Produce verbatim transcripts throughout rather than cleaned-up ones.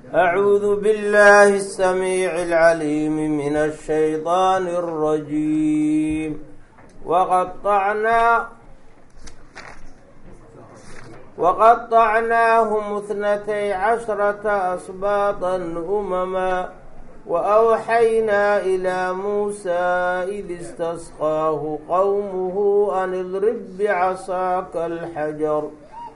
أعوذ بالله السميع العليم من الشيطان الرجيم وقطعنا وقطعناهم اثنتي عشرة أسباطا أمما وأوحينا إلى موسى إذ استسقاه قومه أن اضرب بعصاك الحجر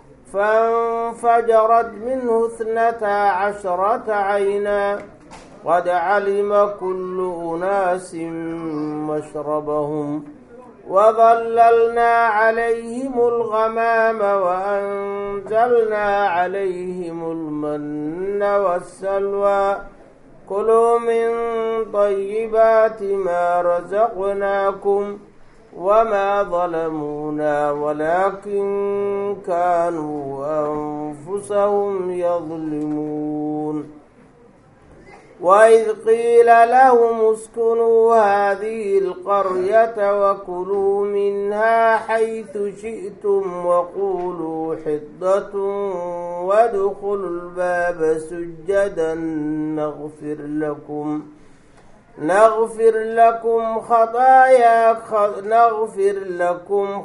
فانفجرت منه اثنتا عشرة عينا قد علم كل أناس مشربهم وظللنا عليهم الغمام وأنزلنا عليهم المن والسلوى كلوا من طيبات ما رزقناكم وما ظلمونا ولكن كانوا أنفسهم يظلمون وإذ قيل لهم اسكنوا هذه القرية وكلوا منها حيث شئتم وقولوا حطة وادخلوا الباب سجدا نغفر لكم نغفر لكم خطايا نغفر لكم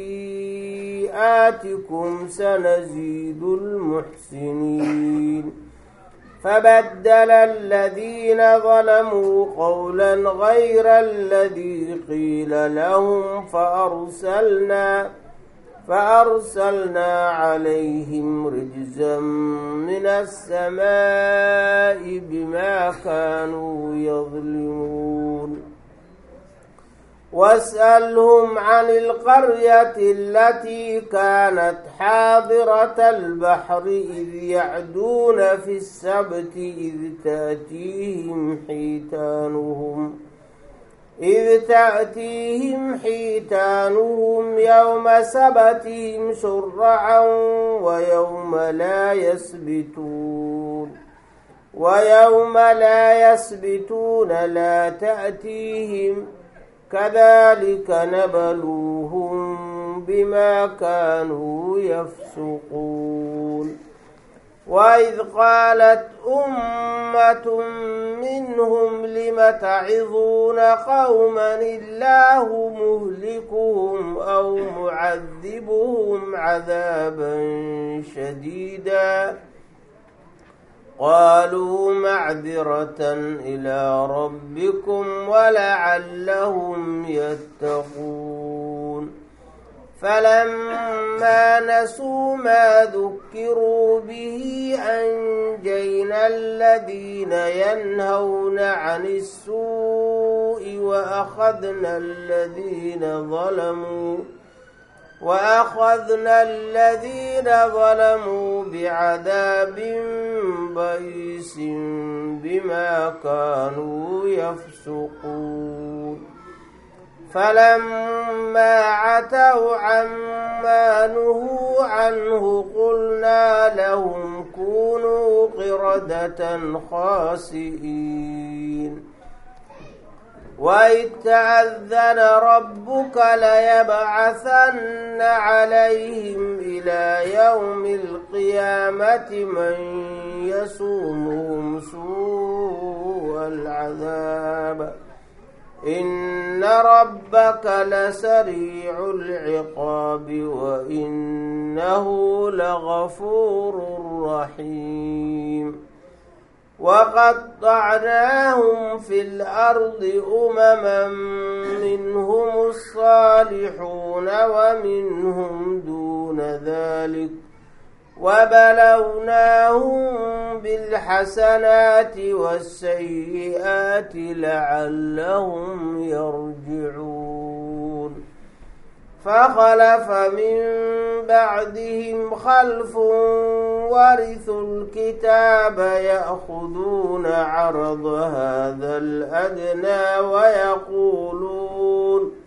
خطيئاتكم سنزيد المحسنين فبدل الذين ظلموا قولا غير الذي قيل لهم فأرسلنا فأرسلنا عليهم رجزا من السماء بما كانوا يظلمون واسألهم عن القرية التي كانت حاضرة البحر إذ يعدون في السبت إذ تأتيهم حيتانهم إذ تأتيهم حيتانهم يوم سبتهم شرعا ويوم لا يسبتون ويوم لا يسبتون لا تأتيهم كذلك نبلوهم بما كانوا يفسقون وإذ قالت أمة منهم لم تعظون قوما الله مهلكهم أو معذبهم عذابا شديدا قالوا معذرة إلى ربكم ولعلهم يتقون فلما نسوا ما ذكروا به أنجينا الذين ينهون عن السوء وأخذنا الذين ظلموا وأخذنا الذين ظلموا بعذاب بئيس بما كانوا يفسقون فلما عتوا عما نهوا عنه قلنا لهم كونوا قردة خاسئين وإذ تأذن ربك ليبعثن عليهم إلى يوم القيامة من يسومهم سوء العذاب إن ربك لسريع العقاب وإنه لغفور رحيم وقطعناهم في الأرض أمما منهم الصالحون ومنهم دون ذلك وبلوناهم بالحسنات والسيئات لعلهم يرجعون فخلف من بعدهم خلف ورثوا الكتاب يأخذون عرض هذا الأدنى ويقولون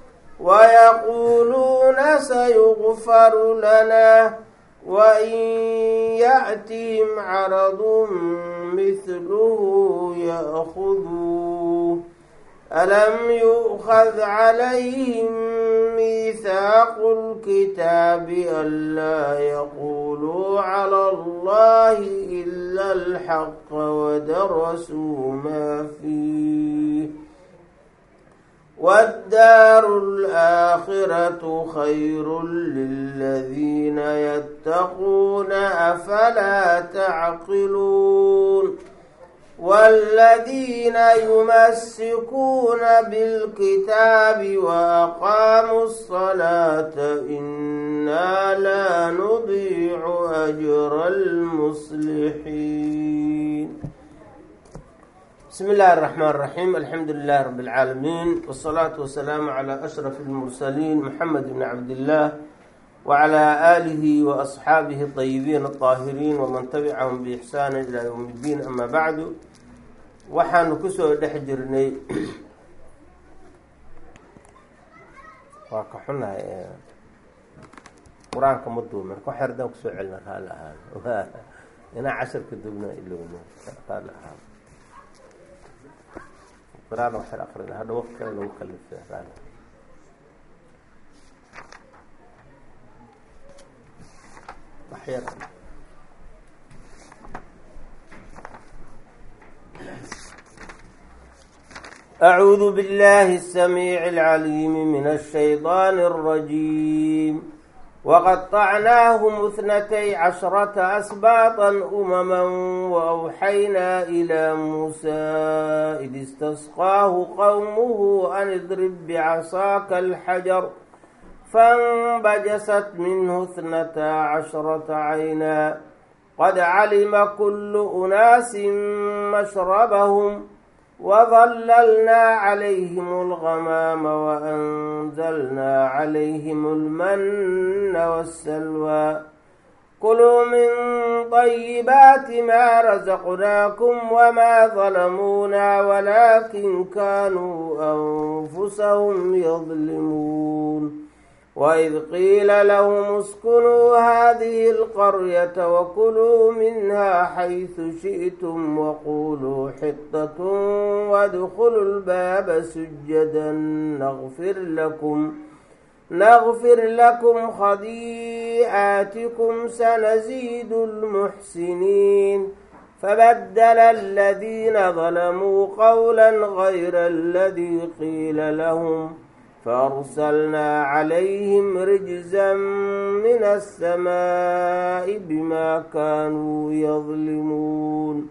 ويقولون سيغفر لنا وإن يأتهم عرض مثله يأخذوه ألم يؤخذ عليهم ميثاق الكتاب ألا يقولوا على الله إلا الحق ودرسوا ما فيه والدار الآخرة خير للذين يتقون أفلا تعقلون والذين يمسكون بالكتاب وأقاموا الصلاة إنا لا نضيع أجر المصلحين. بسم الله الرحمن الرحيم. الحمد لله رب العالمين، والصلاة والسلام على أشرف المرسلين محمد بن عبد الله وعلى آله وأصحابه الطيبين الطاهرين ومن تبعهم بإحسان إلى يوم الدين. أما بعد، waxaanu kusoo dhex jirnay waa ka xunahay qur-aanka ma duumin ku xerdaan kusoo celina raali ahaan inaa casharka dubna ilowna raali ahaan qur-aan waxaan aqrina hadha waqti kale lagu kalifay raali waxyar. أعوذ بالله السميع العليم من الشيطان الرجيم. وقطعناهم اثنتي عشرة أسباطا أمما وأوحينا إلى موسى إذ استسقاه قومه أن اضرب بعصاك الحجر فانبجست منه اثنتا عشرة عينا قد علم كل أناس مشربهم وظللنا عليهم الغمام وأنزلنا عليهم المن والسلوى كلوا من طيبات ما رزقناكم وما ظلمونا ولكن كانوا أنفسهم يظلمون. وإذ قيل لهم اسكنوا هذه القرية وكلوا منها حيث شئتم وقولوا حطة وادخلوا الباب سجدا نغفر لكم نغفر لكم خطيئاتكم سنزيد المحسنين. فبدل الذين ظلموا قولا غير الذي قيل لهم فأرسلنا عليهم رجزا من السماء بما كانوا يظلمون.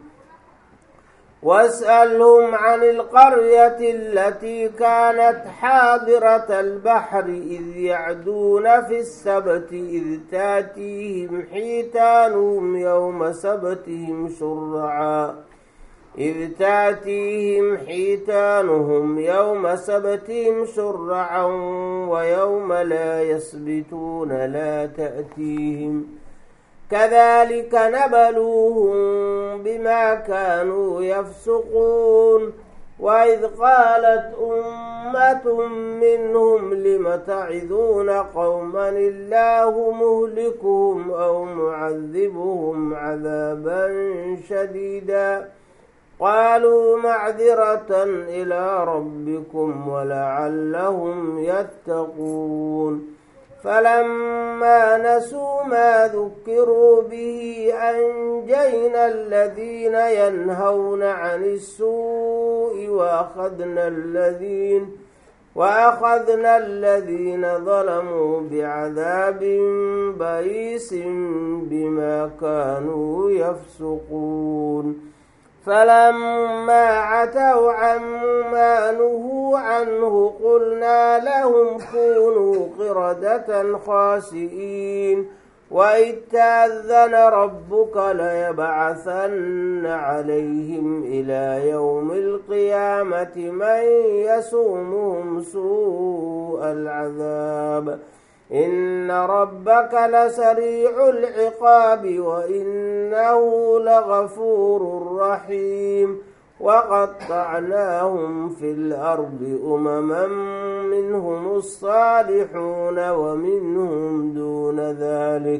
واسألهم عن القرية التي كانت حاضرة البحر إذ يعدون في السبت إذ تأتيهم حيتانهم يوم سبتهم شرعا إذ تأتيهم حيتانهم يوم سبتهم شرعا ويوم لا يسبتون لا تأتيهم كذلك نبلوهم بما كانوا يفسقون. وإذ قالت أمة منهم لم تعظون قوما الله مهلكهم أو معذبهم عذابا شديدا قالوا معذرة إلى ربكم ولعلهم يتقون. فلما نسوا ما ذكروا به أنجينا الذين ينهون عن السوء وأخذنا الذين وأخذنا الذين ظلموا بعذاب بئيس بما كانوا يفسقون. فلما عتوا عما نهوا عنه قلنا لهم كونوا قردة خاسئين. وإذ تأذن ربك ليبعثن عليهم إلى يوم القيامة من يسومهم سوء العذاب إن ربك لسريع العقاب وإنه لغفور رحيم. وقطعناهم في الأرض أمما منهم الصالحون ومنهم دون ذلك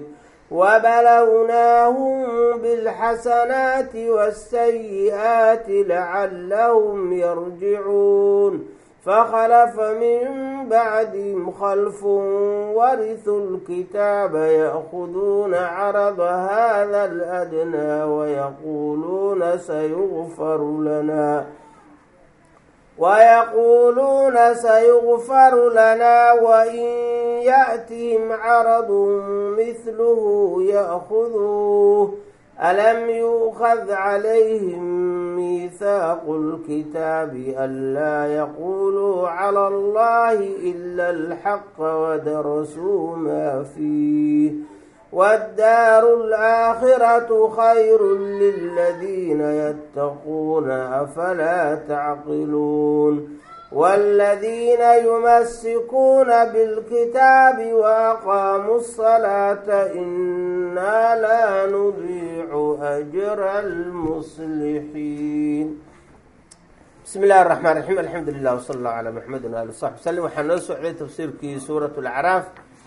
وبلوناهم بالحسنات والسيئات لعلهم يرجعون فخلف من بعدهم خلف ورثوا الكتاب يأخذون عرض هذا الأدنى ويقولون سيغفر لنا ويقولون سيغفر لنا وإن يأتهم عرض مثله يأخذوه ألم يؤخذ عليهم ميثاق الكتاب ألا يقولوا على الله إلا الحق ودرسوا ما فيه والدار الآخرة خير للذين يتقون أفلا تعقلون والذين يمسكون بالكتاب وأقاموا الصلاة إنا لا نضيع أجر المصلحين. بسم الله الرحمن الرحيم الحمد لله وصلى الله على محمد وآله وصحبه وسلم. waxaan noo socday tafsiirkii suurat اlacraaf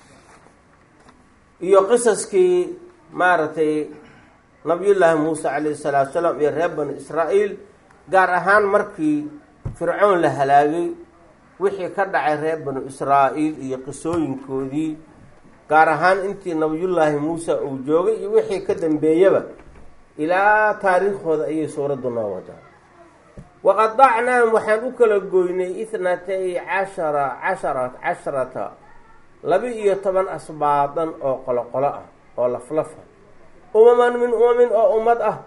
iyo qisaskii maaragtay nabiyullaahi muuse calayhi salaatu salaam iyo reer bani israa'iil gaar ahaan markii fircoon la halaagay wixii ka dhacay reer banu israa'iil iyo qisooyinkoodii gaar ahaan intii nabiyullaahi muuse uu joogay iyo wixii ka dambeeyaba ilaa taariikhdooda ayay suuraddu noo wadaa. waqadacnaahum waxaan u kala goynay ithnatay cashara cashara casharata laba-iyo toban asbaadan oo qoloqolo ah oo laflafa umaman min umamin oo ummad ah.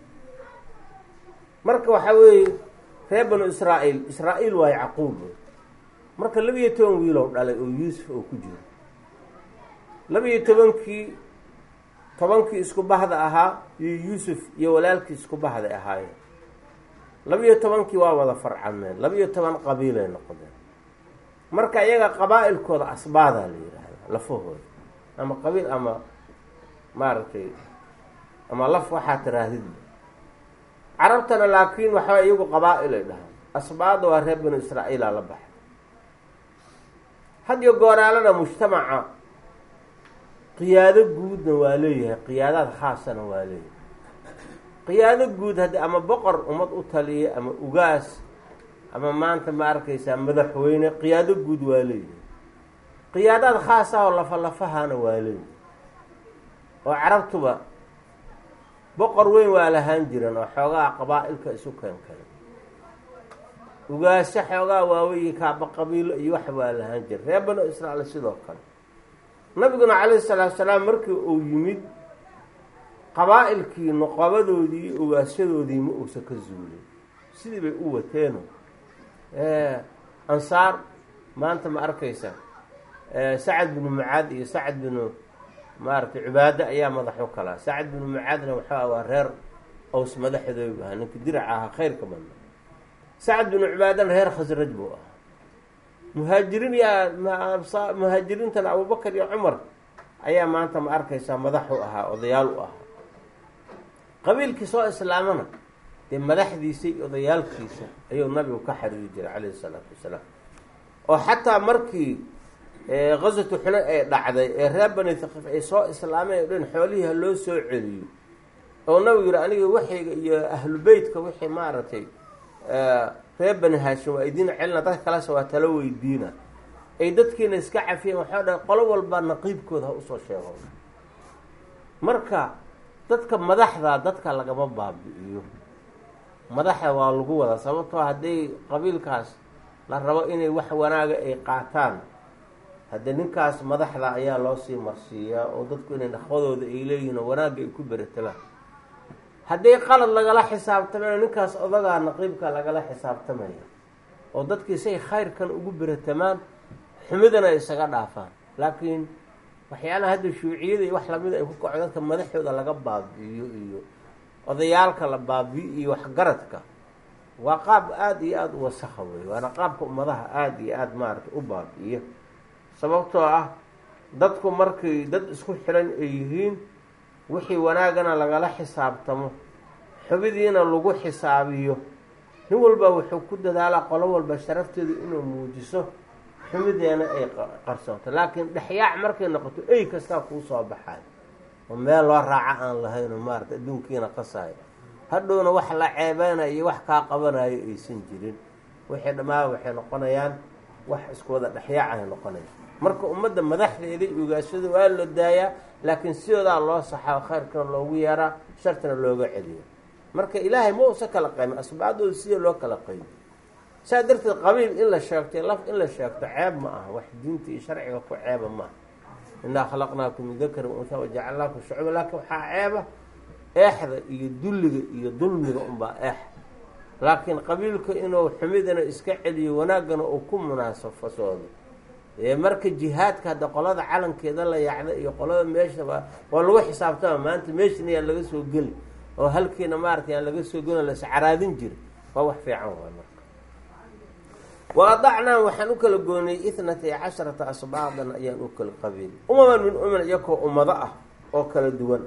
marka waxaa weeye reer banu israa'iil israa'iil waa yacquub marka laba-iyo toban wiilow dhalay oo yuusuf oo ku jiro laba-iyo tobankii tobankii isku bahda ahaa iyo yuusuf iyo walaalkii isku bahday ahaayeen laba-iyo tobankii waa wada farcameen laba-iyo toban qabiilay noqdeen. marka iyaga qabaa'ilkooda asbaadaa la yidhaahdaa lafahooda ama qabiil ama maaragtay ama laf waxaa tiraahidba carabtana laakiin waxaa iyagu qabaa'il ay dhahaan asbaada waa reer banu israa'iila la baxay. had iyo gooraalana mujtamaca qiyaado guudna waa leeyahay qiyaadaad khaasana waa leeyahay. qiyaado guud haddi ama boqor ummad u taliya ama ugaas ama maanta ma arkaysaa madaxweyne qiyaado guud waa leeyahay. qiyaadaad khaas ah oo lafa lafahana waa leeyahay oo carabtuba boqor weyn waa lahaan jiran oo xoogaa qabaa'ilka isu keen kale ugaasho xoogaa waaweyi kaaba qabiilo iyo wax waa lahaan jira reer banu israa'iil sidoo kale. nabiguna calayhi salaatu salaam markii uu yimid qabaa'ilkii noqobadoodii iyo ugaashadoodii ma uusa ka zuulin sidii bay u wateeno ansaar maanta ma arkaysa sacad binu mucaad iyo sacad binu maaragtay cibaado ayaa madax u kalaa. sacad binu mucaadna waxaa waa reer aws madaxdoodu ahaa ninka diraca ahaa khayrka badna. sacad binu cibaadana reer khasraj buu ahaa. muhaajiriin yaa muhaajiriintana abubakar iyo cumar ayaa maanta ma arkaysaa madax u ahaa odayaal u ahaa. qabiilkii soo islaamana dee madaxdiisa iyo odayaalkiisa ayuu nabigu ka xariiri jiray calayhi salaatu wasalaam. oo xataa markii qaswatu xunayn ay dhacday ee reer bani thaqiif ay soo islaameen o dhan xoolihii ha loo soo celiyo oo nabigu yihi aniga waxayga iyo ahlu beytka wixii maaragtay reer bani haashim waa idiin celina dadka kalese waa talo weydiina ay dadkiina iska cafiyeen waxaa dhan qolo walba naqiibkooda ha usoo sheego. marka dadka madaxda dadka lagama baabi'iyo madaxa waa lagu wadaa sababtoo hadday qabiilkaas la rabo inay wax wanaaga ay qaataan haddee ninkaas madaxda ayaa loo sii marsiiyaa oo dadku inay naqwadooda ay leeyihiin oo wanaagga ay ku beratamaan. hadday qalad lagala xisaabtamana ninkaas odagaa naqiibka lagala xisaabtamaya oo dadkii say khayrkan ugu beratamaan xumidana ay isaga dhaafaan. laakiin waxyaalaha hadda shuuciyada iyo wax lamida ay ku kaco dadka madaxooda laga baabi'iyo iyo odayaalka la baabi'iyo iyo waxgaradka waa qaab aada iyo aada u wasakha wey. waana qaabka ummadaha aada iyo aada maaragtay u baabi'iyo sababtoo ah dadku markay dad isku xiran ay yihiin wixii wanaagana lagala xisaabtamo xubidiina lagu xisaabiyo nin walba wuxuu ku dadaalaa qolo walba sharafteedu inuu muujiso xumideena ay qarsoonto. laakiin dhexyaac markay noqoto ey kastaa kuu soo baxayo oo meel loo raaco aan lahayno maarata adduunkiina qasaayo, hadhowna wax la ceebeynayo iyo wax kaa qabanayo aysan jirin. wixii dhammaan waxay noqonayaan wax isku wada dhexyaacahay noqonaya. marka ummadda madaxdeeda iyo ugaashada waa la daayaa, laakiin sidoodaa loo saxaa, khayrkana loogu yeeraa, shartana looga celiyo. marka ilaahay ma usa kala qaymin asbaabdooda sidii loo kala qaymi. saa darteed qabiil in la sheegto laf in la sheegto ceeb ma aha, wax diinta iyo sharciga ku ceeba maaha. innaa khalaqnaakum min dakarin wa unhaa wajacalnaakum shucuuban, laakiin waxaa ceeba eexda iyo dulliga iyo dulmiga unbaa eex. laakiin qabiilka inuu xumidana iska celiyo, wanaaggana uu ku munaasafasoodo. ee marka jihaadka hadda qolada calankeeda la yacda iyo qolada meeshaba waa lagu xisaabtama, maanta meeshana yaan laga soo geli oo halkiina maarata yaan laga soo gelin lascaraadin jira, waa wax fiican waay. marka wa adacnaa waxaan u kala gooniyey ithnatay casharata asbaadan ayaan u kala qabiil, umaman min uman iyakoo ummado ah oo kala duwan.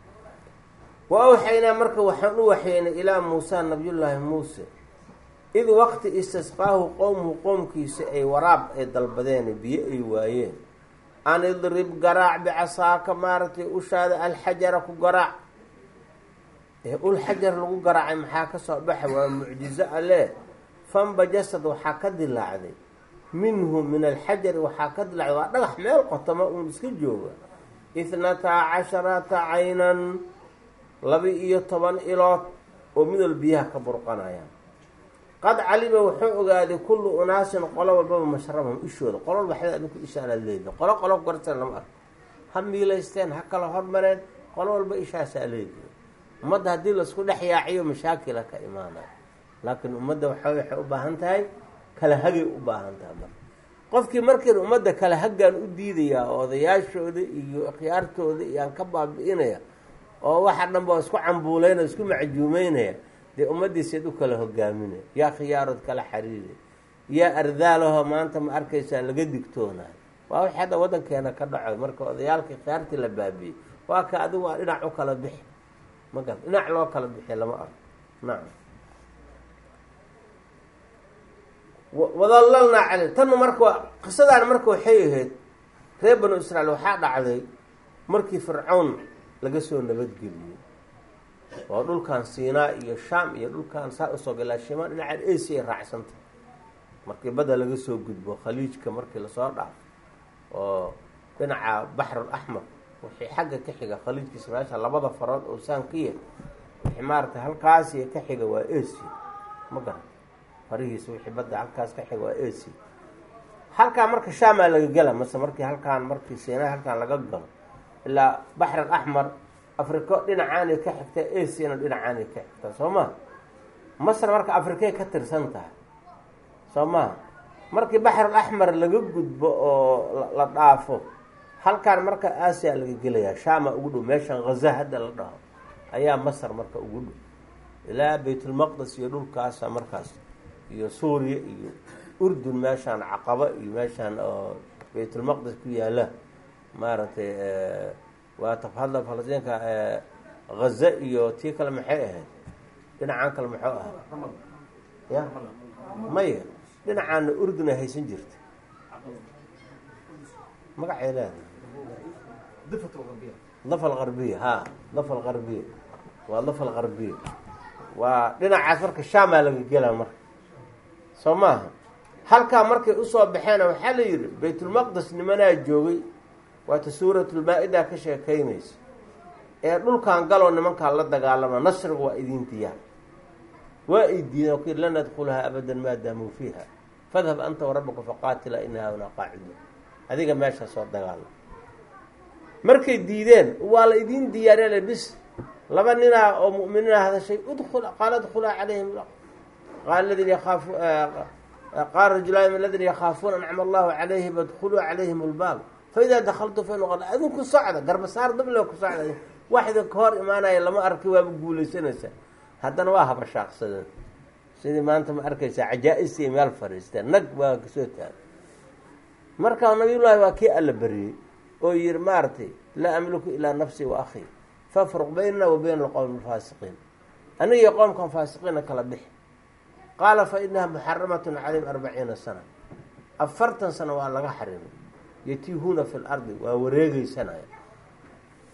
wa awxaynaa marka waxaan u waxyeynay ilaa muusa nabiyullaahi muuse id waqti istisqaahu qowmuhu qoomkiisa ay waraab ay dalbadeen, biyo ay waayeen. an idrib garaac bicasaaka maaragtay ushaada alxajara ku garaac. ee ul xajar lagu garaacay maxaa ka soo baxay? waa mucjizo ale. fanbajasad waxaa ka dilaacday minhu min alxajari waxaa ka dilaacday, waa dhagax meel qotoma uun iska jooga. itnataa casharata caynan, laba-iyo toban ilood oo midol biyaha ka burqanayaan. qad calima wuxuu ogaaday kullu unaasin qolo walbaba mashrabahum ishooda. qolo walba xada adinku ishaanaad leedahay, qolo qolo garsan lama arko. ha miilaysteen, ha kala hormareen, qolo walba ishaasaa leedahay. ummadda haddii laisku dhex yaaciyo mashaakila ka imaanaya. laakiin ummadda waxa waxay u baahan tahay kala hagay u baahan tahay. marka qofkii markiina ummadda kala haggaan u diidayaa, odayaashooda iyo ikhyaartooda iyo aan ka baabi'inaya, oo waxa dhanba oo isku cambuuleynaya, isku macjuumeynaya, dee ummaddiiseed u kala hogaaminaya. yaa khiyaarood kala xariiray, yaa ardaalaho maanta ma arkaysaa laga digtoonayo. waa wixii hadda waddankeena ka dhaco. marka odayaalkii khiyaartii la baabiyey, waa ka adigu waa dhinac u kala bixi, maga dhinac loo kala bixi lama arko. nacam. wadallalnaa caley tanna marka qisadaan marka waxay ahayd reer banu israiil waxaa dhacday markii fircawn laga soo nabadgeliyey oo dhulkan siinaa iyo shaam iyo dhulkan saa usoo galaa shimaan dhinacaan asia raacsanta. markii badda laga soo gudbo khaliijka markii lasoo dhaafo oo dhinaca baxrul axmar wixii xagga ka xiga khaliijkiisa meesha labada farood oo saan ka yah wixii maaragtay halkaasiyo ka xiga waa asia, ma garan farihiisa wixii badda halkaas ka xiga waa asia. halkaa marka shaamaa laga gela mase markii halkaan markii siinaa halkaan laga galo ilaa baxr alaxmar afriko dhinacaanay ka xigtaa, asiana dhinacaanay ka xigtaa, soo maha. masr marka afrikay ka tirsan tahay, soo maha. markii baxr alaxmar laga gudbo oo la dhaafo halkaan marka aasiya laga gelayaa, shaama ugu dhow, meeshan ghaza hadda la dhaho ayaa masr marka ugu dhow ilaa baytulmaqdis iyo dhulkaasa markaas, iyo suuriya iyo urdun meeshaan caqaba iyo meeshaan oo baytulmaqdis ku yaala maaragtay waa tafhadla falastinka ghaza iyo tii kale maxay ahayd dhinacaan kale muxuu ahaa ya maya dhinacaana urdun ay haysan jirta magacay leedahay dafa algarbiya. ha dafa algarbiya waa dafa algarbiya, waa dhinacaas marka shaamaa laga gelaa marka, soo maaha. halkaa markay usoo baxeena waxaa la yidhi baytulmaqdis nimanaa joogay, waata suuratulmaa-ida ka sheekaynaysa, ee dhulkan galoo nimankaa la dagaalama, nasrigu waa idin diyaar. waa ay diideen oo kii lan nadkhulahaa abadan maa daamuu fiiha fadhab anta warabuka faqaatila ina haunaa qaaciduun. adiga meeshaa soo dagaalama. markay diideen waa la idin diyaariyale bis laba ninaa oo mu'miniina hadashay udul qaala adkhulaa calayhim qaala ladina yakhaafu qaala rajulaani min ladina yakhaafuuna ancama allahu calayhim adkhuluu calayhim albaab faidaa dakaltu fa inu adinku socda garbasaar dable ku socda, wax idinka hor imaanaya lama arki, waaba guulaysanaysaa. haddana waa habashaaqsadeen sidii maanta ma arkaysaa cajaa-istii meel fadhiisteen, nag waa kasoo taagay. markaa nabiyullaahi waa kii alla bariyey oo yihi maaragtay laa amliku ilaa nafsii wa akhii fafruq baynana wa bayna alqowmi alfaasiqiin. aniga iyo qoomkan faasiqiina kala bixi. qaala fa inaha muxaramatun calayhim arbaciina sana, afartan sano waa laga xarimay. yatiihuuna fi lardi waa wareegeysanaya.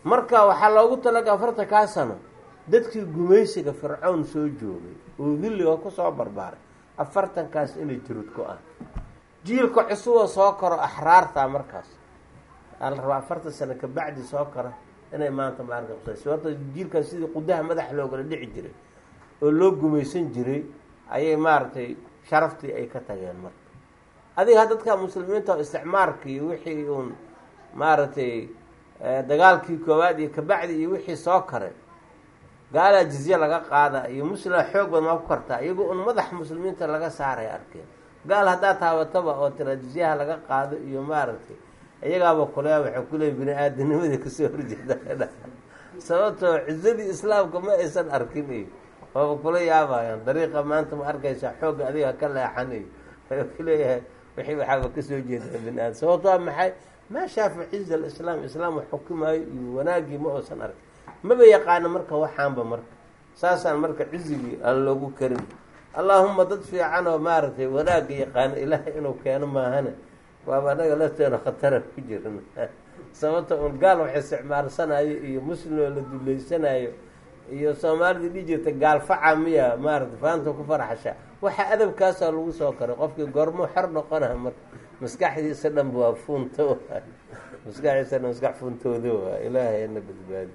marka waxaa loogu talaga afartan kaa sano dadkii gumaysiga fircown soo joogay oo dilliga kusoo barbaaray afartankaas inay jirud ku ah jiilka cusuba soo karo axraarta markaas ala rabaa afartan sano ka bacdi soo kara inay maanta maarka qabsay sababta jiilkaas sidii qudaha madax loogala dhici jiray oo loo gumaysan jiray ayay maaragtay sharaftii ay ka tageen marka adiga dadka muslimiinta oo isticmaarkii wixii uun maaragtay dagaalkii koowaad iyo kabacdi iyo wixii soo karay gaalaa jizye laga qaada iyo muslima xoog badan maa ku kartaa iyagoo un madax muslimiinta laga saaray arkeen gaal haddaa taabataba oo tira jizyaha laga qaado iyo maaragtay iyagaaba kuleya waxay kuleey bini aadamnimadii kasoo horjeeda sababtoo cizadii islaamka ma aysan arkin iyo waaba kula yaabayaan dariiqa maanta ma arkaysaa xoogga adiga ka leexan iyo wuxuu kuleeyahay wixii waxaaba kasoo jeedaa bini aadam sababto waa maxay maa shaafa ciza alislaam islaam xukumaayo iyo wanaagii ma uusan arkin maba yaqaano marka waxaanba marka saasaan marka cizigii aan loogu karin allaahuma dad fiican oo maaragtay wanaagga yaqaano ilaahay inuu keeno maahane waaba anaga lafteena khatara ku jiran sababta un gaal wax isticmaalsanayo iyo muslim oo la duleysanayo iyo soomaalida dhii jirta gaal faca miya maaragtay faanta ku faraxasha waxa adabkaasaa lagu soo karay qofkii goormo xor noqonaha marka maskaxdiisa dhanba waa funto maskaxdiisa dhan maskax funtooda waa ilaahay na badbaadi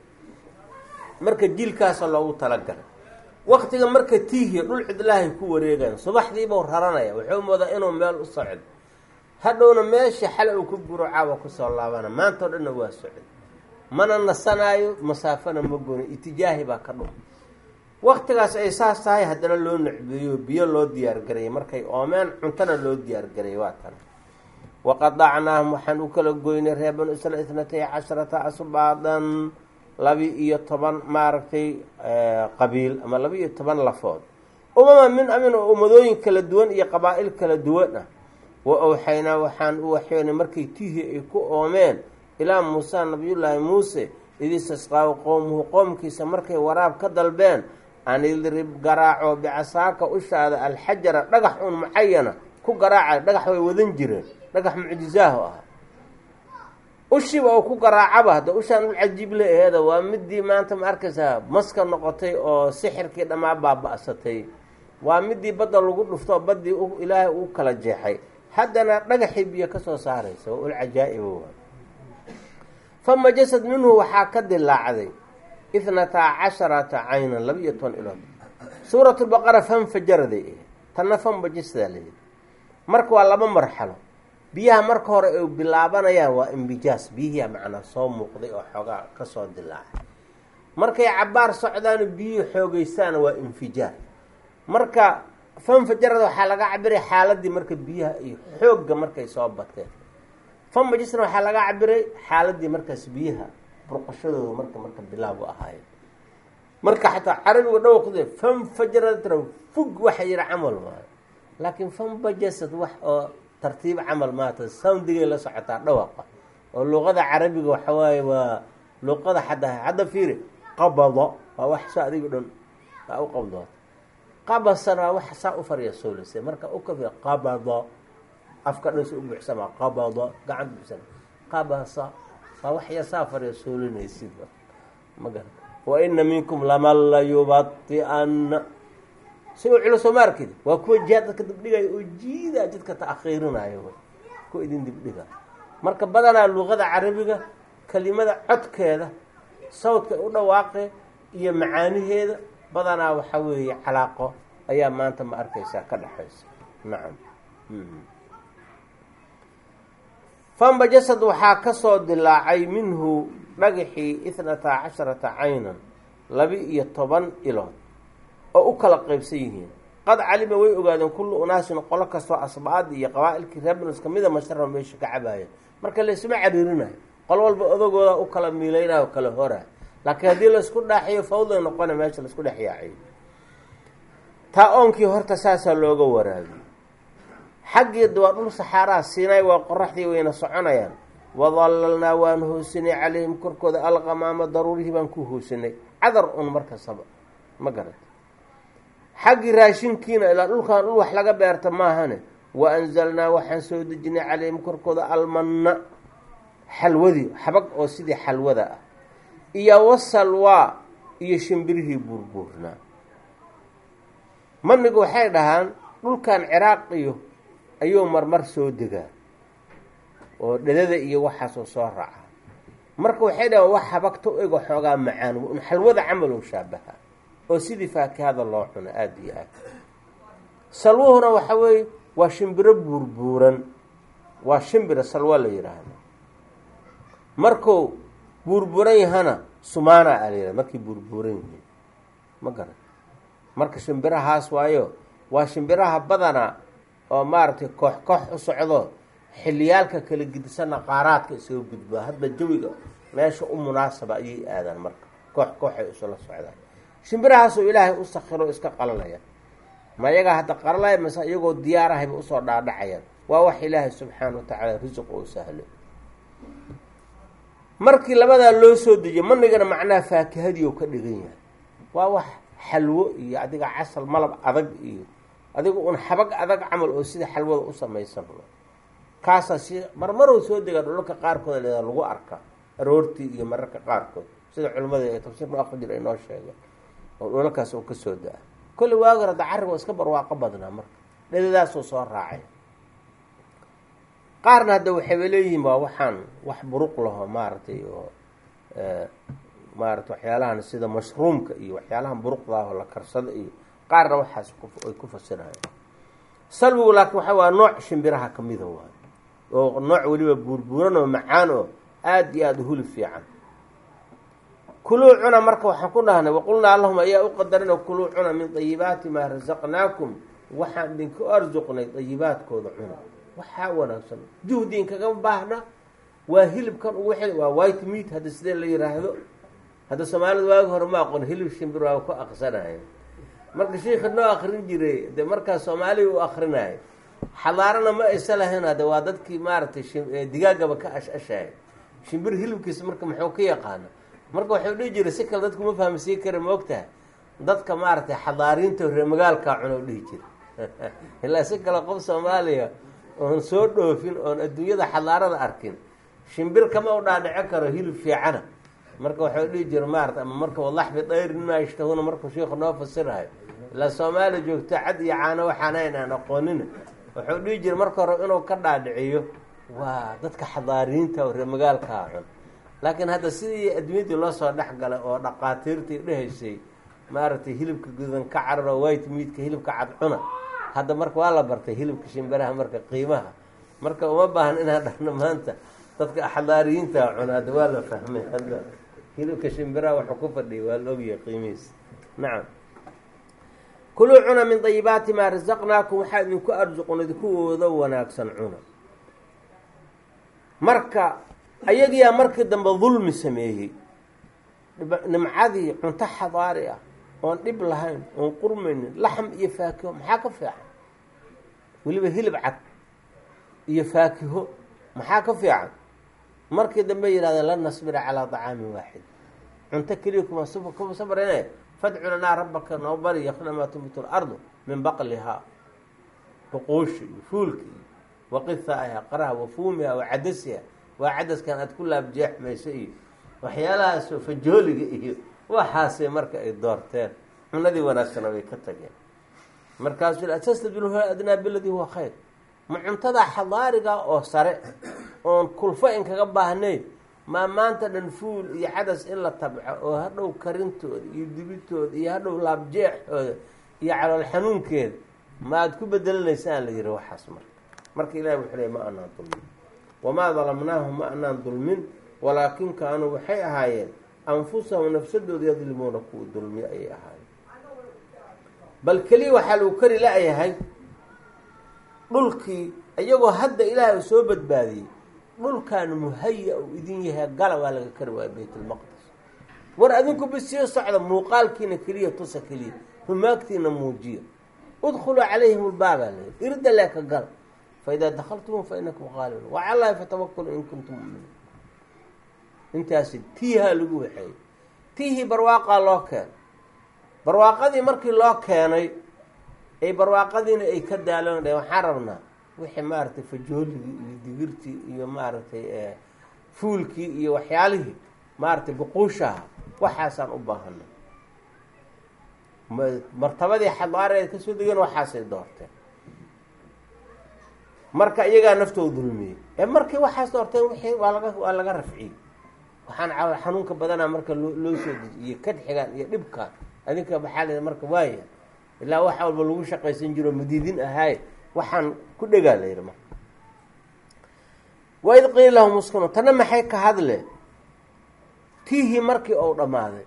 marka jiilkaasa loogu talagalay waktiga marka tiihiya dhul cidlaahay ku wareegayan subaxdiibau raranaya wuxuu moodaa inuu meel u socdo hadhowna meesha xale uu ku guro caawa kusoo laabana maanta o dhanna waa socday mana nasanaayo masaafana ma gooni itijaahi baa ka dhum waktigaas ay saas tahay haddana loo necbeeyo biyo loo diyaargarayay markay oomeen cuntana loo diyaargarayay waa tan waqadacnaahum waxaan u kala goynay reer banu israiil itnatay casharata asbaadan laba-iyo toban maaragtay qabiil ama laba-iyo toban lafood umama min amin oo ummadooyin kala duwan iyo qabaa'il kala duwan ah wa awxaynaa waxaan u waxyoonay markay tihi ay ku oomeen ilaa muusa nabiyullaahi muuse idistasqaaw qowmuhu qoomkiisa markay waraab ka dalbeen an idrib garaaco bicasaaka ushaada alxajara dhagax un mucayana ku garaaca dhagax way wadan jireen dhagax mucjizaahu ahaa ushiba oo ku garaacaba hadda ushaan u cajiib la aheeda waa midii maanta ma arkaysaa maska noqotay oo sixirkii dhammaa baaba-satay waa midii badda lagu dhufto oo baddii ilaahay uu kala jeexay haddana dhagaxii biyo ka soo saaraysa waa ul cajaa-ibo waa fama jasad minhu waxaa ka dilaacday itnataa casharata caynan laba-iyo toban ilood suurat lbaqara fanfajaraday ahe tanna fanbajasdaa layidhi marka waa laba marxalo biyaha marka hore ay bilaabanayaan waa imbijaas biyihii macnaa soo muuqday oo xoogaa kasoo dilaacay markay cabaar socdaano biyihii xoogeystaana waa infijaar marka fanfajarada waxaa laga cabiray xaaladii marka biyaha iyo xoogga markay soo bateen fanbajisna waxaa laga cabiray xaaladii markaas biyaha burqashadooda marka marka bilaabu ahaayeen marka xataa carabiga dhawqde fanfajarada fug waxa yihi camal maayo laakiin fanbajasad wax oo tartiib camal maata soundigay la socotaa dhawaqa oo luqada carabiga waxa waaye waa luqada xadda hadda fiiri qabado waa wax saa adiga dhan waa u qabdood qabasana waa wax saa u fariya soolise marka u ka fiir qabado afka dhan u buuxsama qabado gacan buuxsama qabasa waa wax ya saa fariya soolinaysid magar wa inna minkum laman la yubati'an si u culuso maarkid waa kuwa jihaad dadka dibdhigayo oo jiida jidka ta'khiirinayo ku idin dibdhiga marka badanaa luqada carabiga kelimada codkeeda sawdka u dhawaaqe iyo macaaniheeda badanaa waxa weeye calaaqo ayaa maanta ma arkaysaa ka dhaxaysa nacam famba jasad waxaa kasoo dilaacay minhu dhagaxii itnataa casharata caynan laba-iyo toban ilood oo u kala qaybsan yihiin qad calima way ogaadeen kullu unaasin qolo kastoo asbaadii iyo qabaa'ilkii reer banu kamida masharra meesha ka cabaayeen marka laysuma cariirinayo qol walba odagooda u kala miilaynayo kala horaa laakiin haddii laisku dhaaxiyo fawday noqona meesha laisku dhex yaaciyo taa oonkii horta saasaa looga waraabiyey xaggeeda waa dhul saxaaraa siinay waa qoraxdii wayna soconayaan wadallalnaa waan hoosinay calayhim korkooda alqamaama daruurihii baan ku hoosinay cadar un markastaba ma garat xaggii raashinkiina ilaa dhulkaan dhul wax laga beerta maahane wa anzalnaa waxaan soo dejinay calayhim korkooda almanna xalwadii xabag oo sidii xalwada ah iyo wasalwaa iyo shimbirihii buurbuurnaa. manigu waxay dhahaan dhulkan ciraaq iyo ayuu marmar soo degaa oo dhadada iyo waxaasoo soo raaca. marka waxay dhahaan wax habagta u ego xoogaa macaan un xalwada camal oo shaabaha oo sidii faakihada loo cuno aada iyo aad. salwuhuna waxa weeye waa shimbiro buurbuuran, waa shimbira salwa la yidhaahdo. markuu buurbuuran yahana sumaana a la yidhahda markay buurbuuran yihiin ma garan. marka shimbirahaas waayo waa shimbiraha badana oo maaragtay koox koox u socdo xiliyaalka kala gidisana qaaraadka isaga gudbaa hadba jawiga meesha u munaasaba ayay aadaan. marka koox kooxay isula socdaan. shimbirahaasoo ilaahay u sakhiro iska qalanaya ma iyagaa hadda qalalaya mase iyagoo diyaarahayba usoo dhaadhacayaan. waa wax ilaahay subxaana wa tacaala risiq oo sahlo. markii labadaa loo soo dejiyo manigana macnaha faakihadii oo ka dhigan yahay. waa wax xalwo iyo adiga casal malab adag iyo adiga un xabag adag camal oo sida xalwada u samaysan. kaasaa si marmaroo soo degaa dhulalka qaarkood leedaa lagu arkaa aroortii iyo mararka qaarkood sida culimmada ee tafsiirka aqdir ay noo sheegeen oo dhulalkaas oo ka soo da-a. kolle waagi hore dacarriga iska barwaaqo badnaa marka dhedadaasoo soo raacay. qaarna hadda waxayba leeyihiin waa waxaan wax buruq laho maaragtay oo maaragtay waxyaalahan sida mashruumka iyo waxyaalahan buruqdaahoo la karsado iyo qaarna waxaas ay ku fasirayaan. salwigu laakiin waxa waa nooc shimbiraha ka mida waay oo nooc weliba buurbuuran oo macaan oo aada iyo aada uhuli fiican. kuluu cuna marka waxaan ku dhahnay waqulnaa allahuma ayaa u qadarina kuluu cuna min dayibaati maa rasaqnaakum waxaan idinku arsuqnay dayibaadkooda cuna. waxaa wanaagsan juhdiin kagama baahna. waa hilibkan ugu xil waa white meat hadda sidee la yiraahdo. hadda soomaalida waagi hore ma aqoon hilib shimbir waa ku aqsanayo. marka sheikha noo akrin jiray de markaa soomaaliya u akrinayo xadaarana ma aysa lahayn. hadda waa dadkii maaragtay digaagaba ka ash-ashahay shimbir hilibkiisa marka muxuu ka yaqaana. marka waxuu dhihi jiray si kale dadku ma fahamsiin kara ma ogtahay dadka maaragtay xadaariinta reer magaalkaa cuno dhihi jira ilaa si kale qof soomaaliya oon soo dhoofin oon adduunyada xadaarada arkin shimbir kama u dhaadhico karo hilib fiicana. marka waxuu dhihi jira maarata ama marka walaxbi dayr mima yashtahuna markuu sheikhu noo fasirayo ilaa soomaaliya joogto cad iyo caano waxaana aynaan aqoonina wuxuu dhihi jira marka hore inuu ka dhaadhiciyo waa dadka xadaariinta oo reer magaalkaa cun. laakiin hadda sidii adduunyadii loo soo dhex galay oo dhaqaatiirtii dhehaysay maaragtay hilibka gudan ka cararo white meatka hilibka cad cuna. hadda marka waa la bartay hilibka shimbiraha marka qiimaha. marka uma baahan inaan dhahno maanta dadka xadaariyiinta cuna. hadda waa la fahmay hadda hilibka shimbiraha wuxuu ku fadhiyay waa la ogyahay qiimihiisa. nacam kuluu cuna min dayibaati maa rasaqnaakum waxaa idinku arsuqnay kuwooda wanaagsan cuna. marka ayagiyaa markii dambe dulmi sameeyey. nimcadii cunto xadaari ah oon dhib lahayn oon qurmaynin laxm iyo faakiho maxaa ka fiican. weliba hilib cad iyo faakiho maxaa ka fiican. markii dambe yidhahdeen lan nasbira calaa طacaamin waaxid. cunto keliya kuma kuma sabrine fadcu lanaa rabbaka noo bari yakna maa tunbitu lardu min baqlihaa buquushi iyo fuulka iyo waqithaaha qaraha wa fuumiha wa cadasiha waa cadaskan aada ku laabjeexmayso iyo waxyaalahaas fajooliga iyo waxaasay marka ay doorteen. cunadii wanaagsana way ka tageen. markaasuu tastabdiluhu adnaa biladii huwa khayr. ma cuntada xadaariga oo sare oon kulfo in kaga baahnayn maa maanta dhan fuul iyo cadas in la tabco oo hadhow karintooda iyo dibitooda iyo hadhow laabjeexooda iyo calool xanuunkeeda ma aada ku bedelinaysaan la yihi waxaas. marka marka ilahi wuxuu leey ma anaan dulmin wamaa dalamnaahum ma anaan dulmin walaakin kaanuu waxay ahaayeen anfusahum nafsadooda yadlimuuna kuwa dulmiye ayay ahaayeen. bal keliya waxaa lagu kari la-yahay dhulkii iyagoo hadda ilaahay u soo badbaadiyey dhulkan muhaya uu idin yahay gala waa laga kari waaya baytulmaqdis. war adinku bisii socda muuqaalkiina keliya tusa keliya humaagtiina muujiya. udkhuluu calayhim ulbaabaa la irda leeka gal faidaa dakhaltumuum fa inakum qaalibuun wacala llaahi fatawakkaluu in kuntum muminiin. intaasi tiihaa lagu waxeeyey. tiihii barwaaqaa loo keenay. barwaaqadii markii loo keenay ay barwaaqadiina ay ka daalan dheen waxaan rabnaa wixii maaragtay fajooligii iyo digirtii iyo maaragtay fuulkii iyo waxyaalihii maaragtay buquushaha waxaasaan u baahana martabadii xadaareed kasoo degeen waxaasay doorteen marka iyagaa naftooda dulmiyey ee markii waxaas doorteen wixii waa laga waa laga rafciyey waxaan cala xanuunka badanaa marka loo loo soo dejiyey kadxigaan iyo dhibkaan adinka maxaa la marka waaya ilaa wax walba lagu shaqaysan jiro madiidin ahaay waxaan ku dhegaa la yidhi marka waid qiila lahum uskunu tana maxay ka hadle tiihii markii ou dhammaaday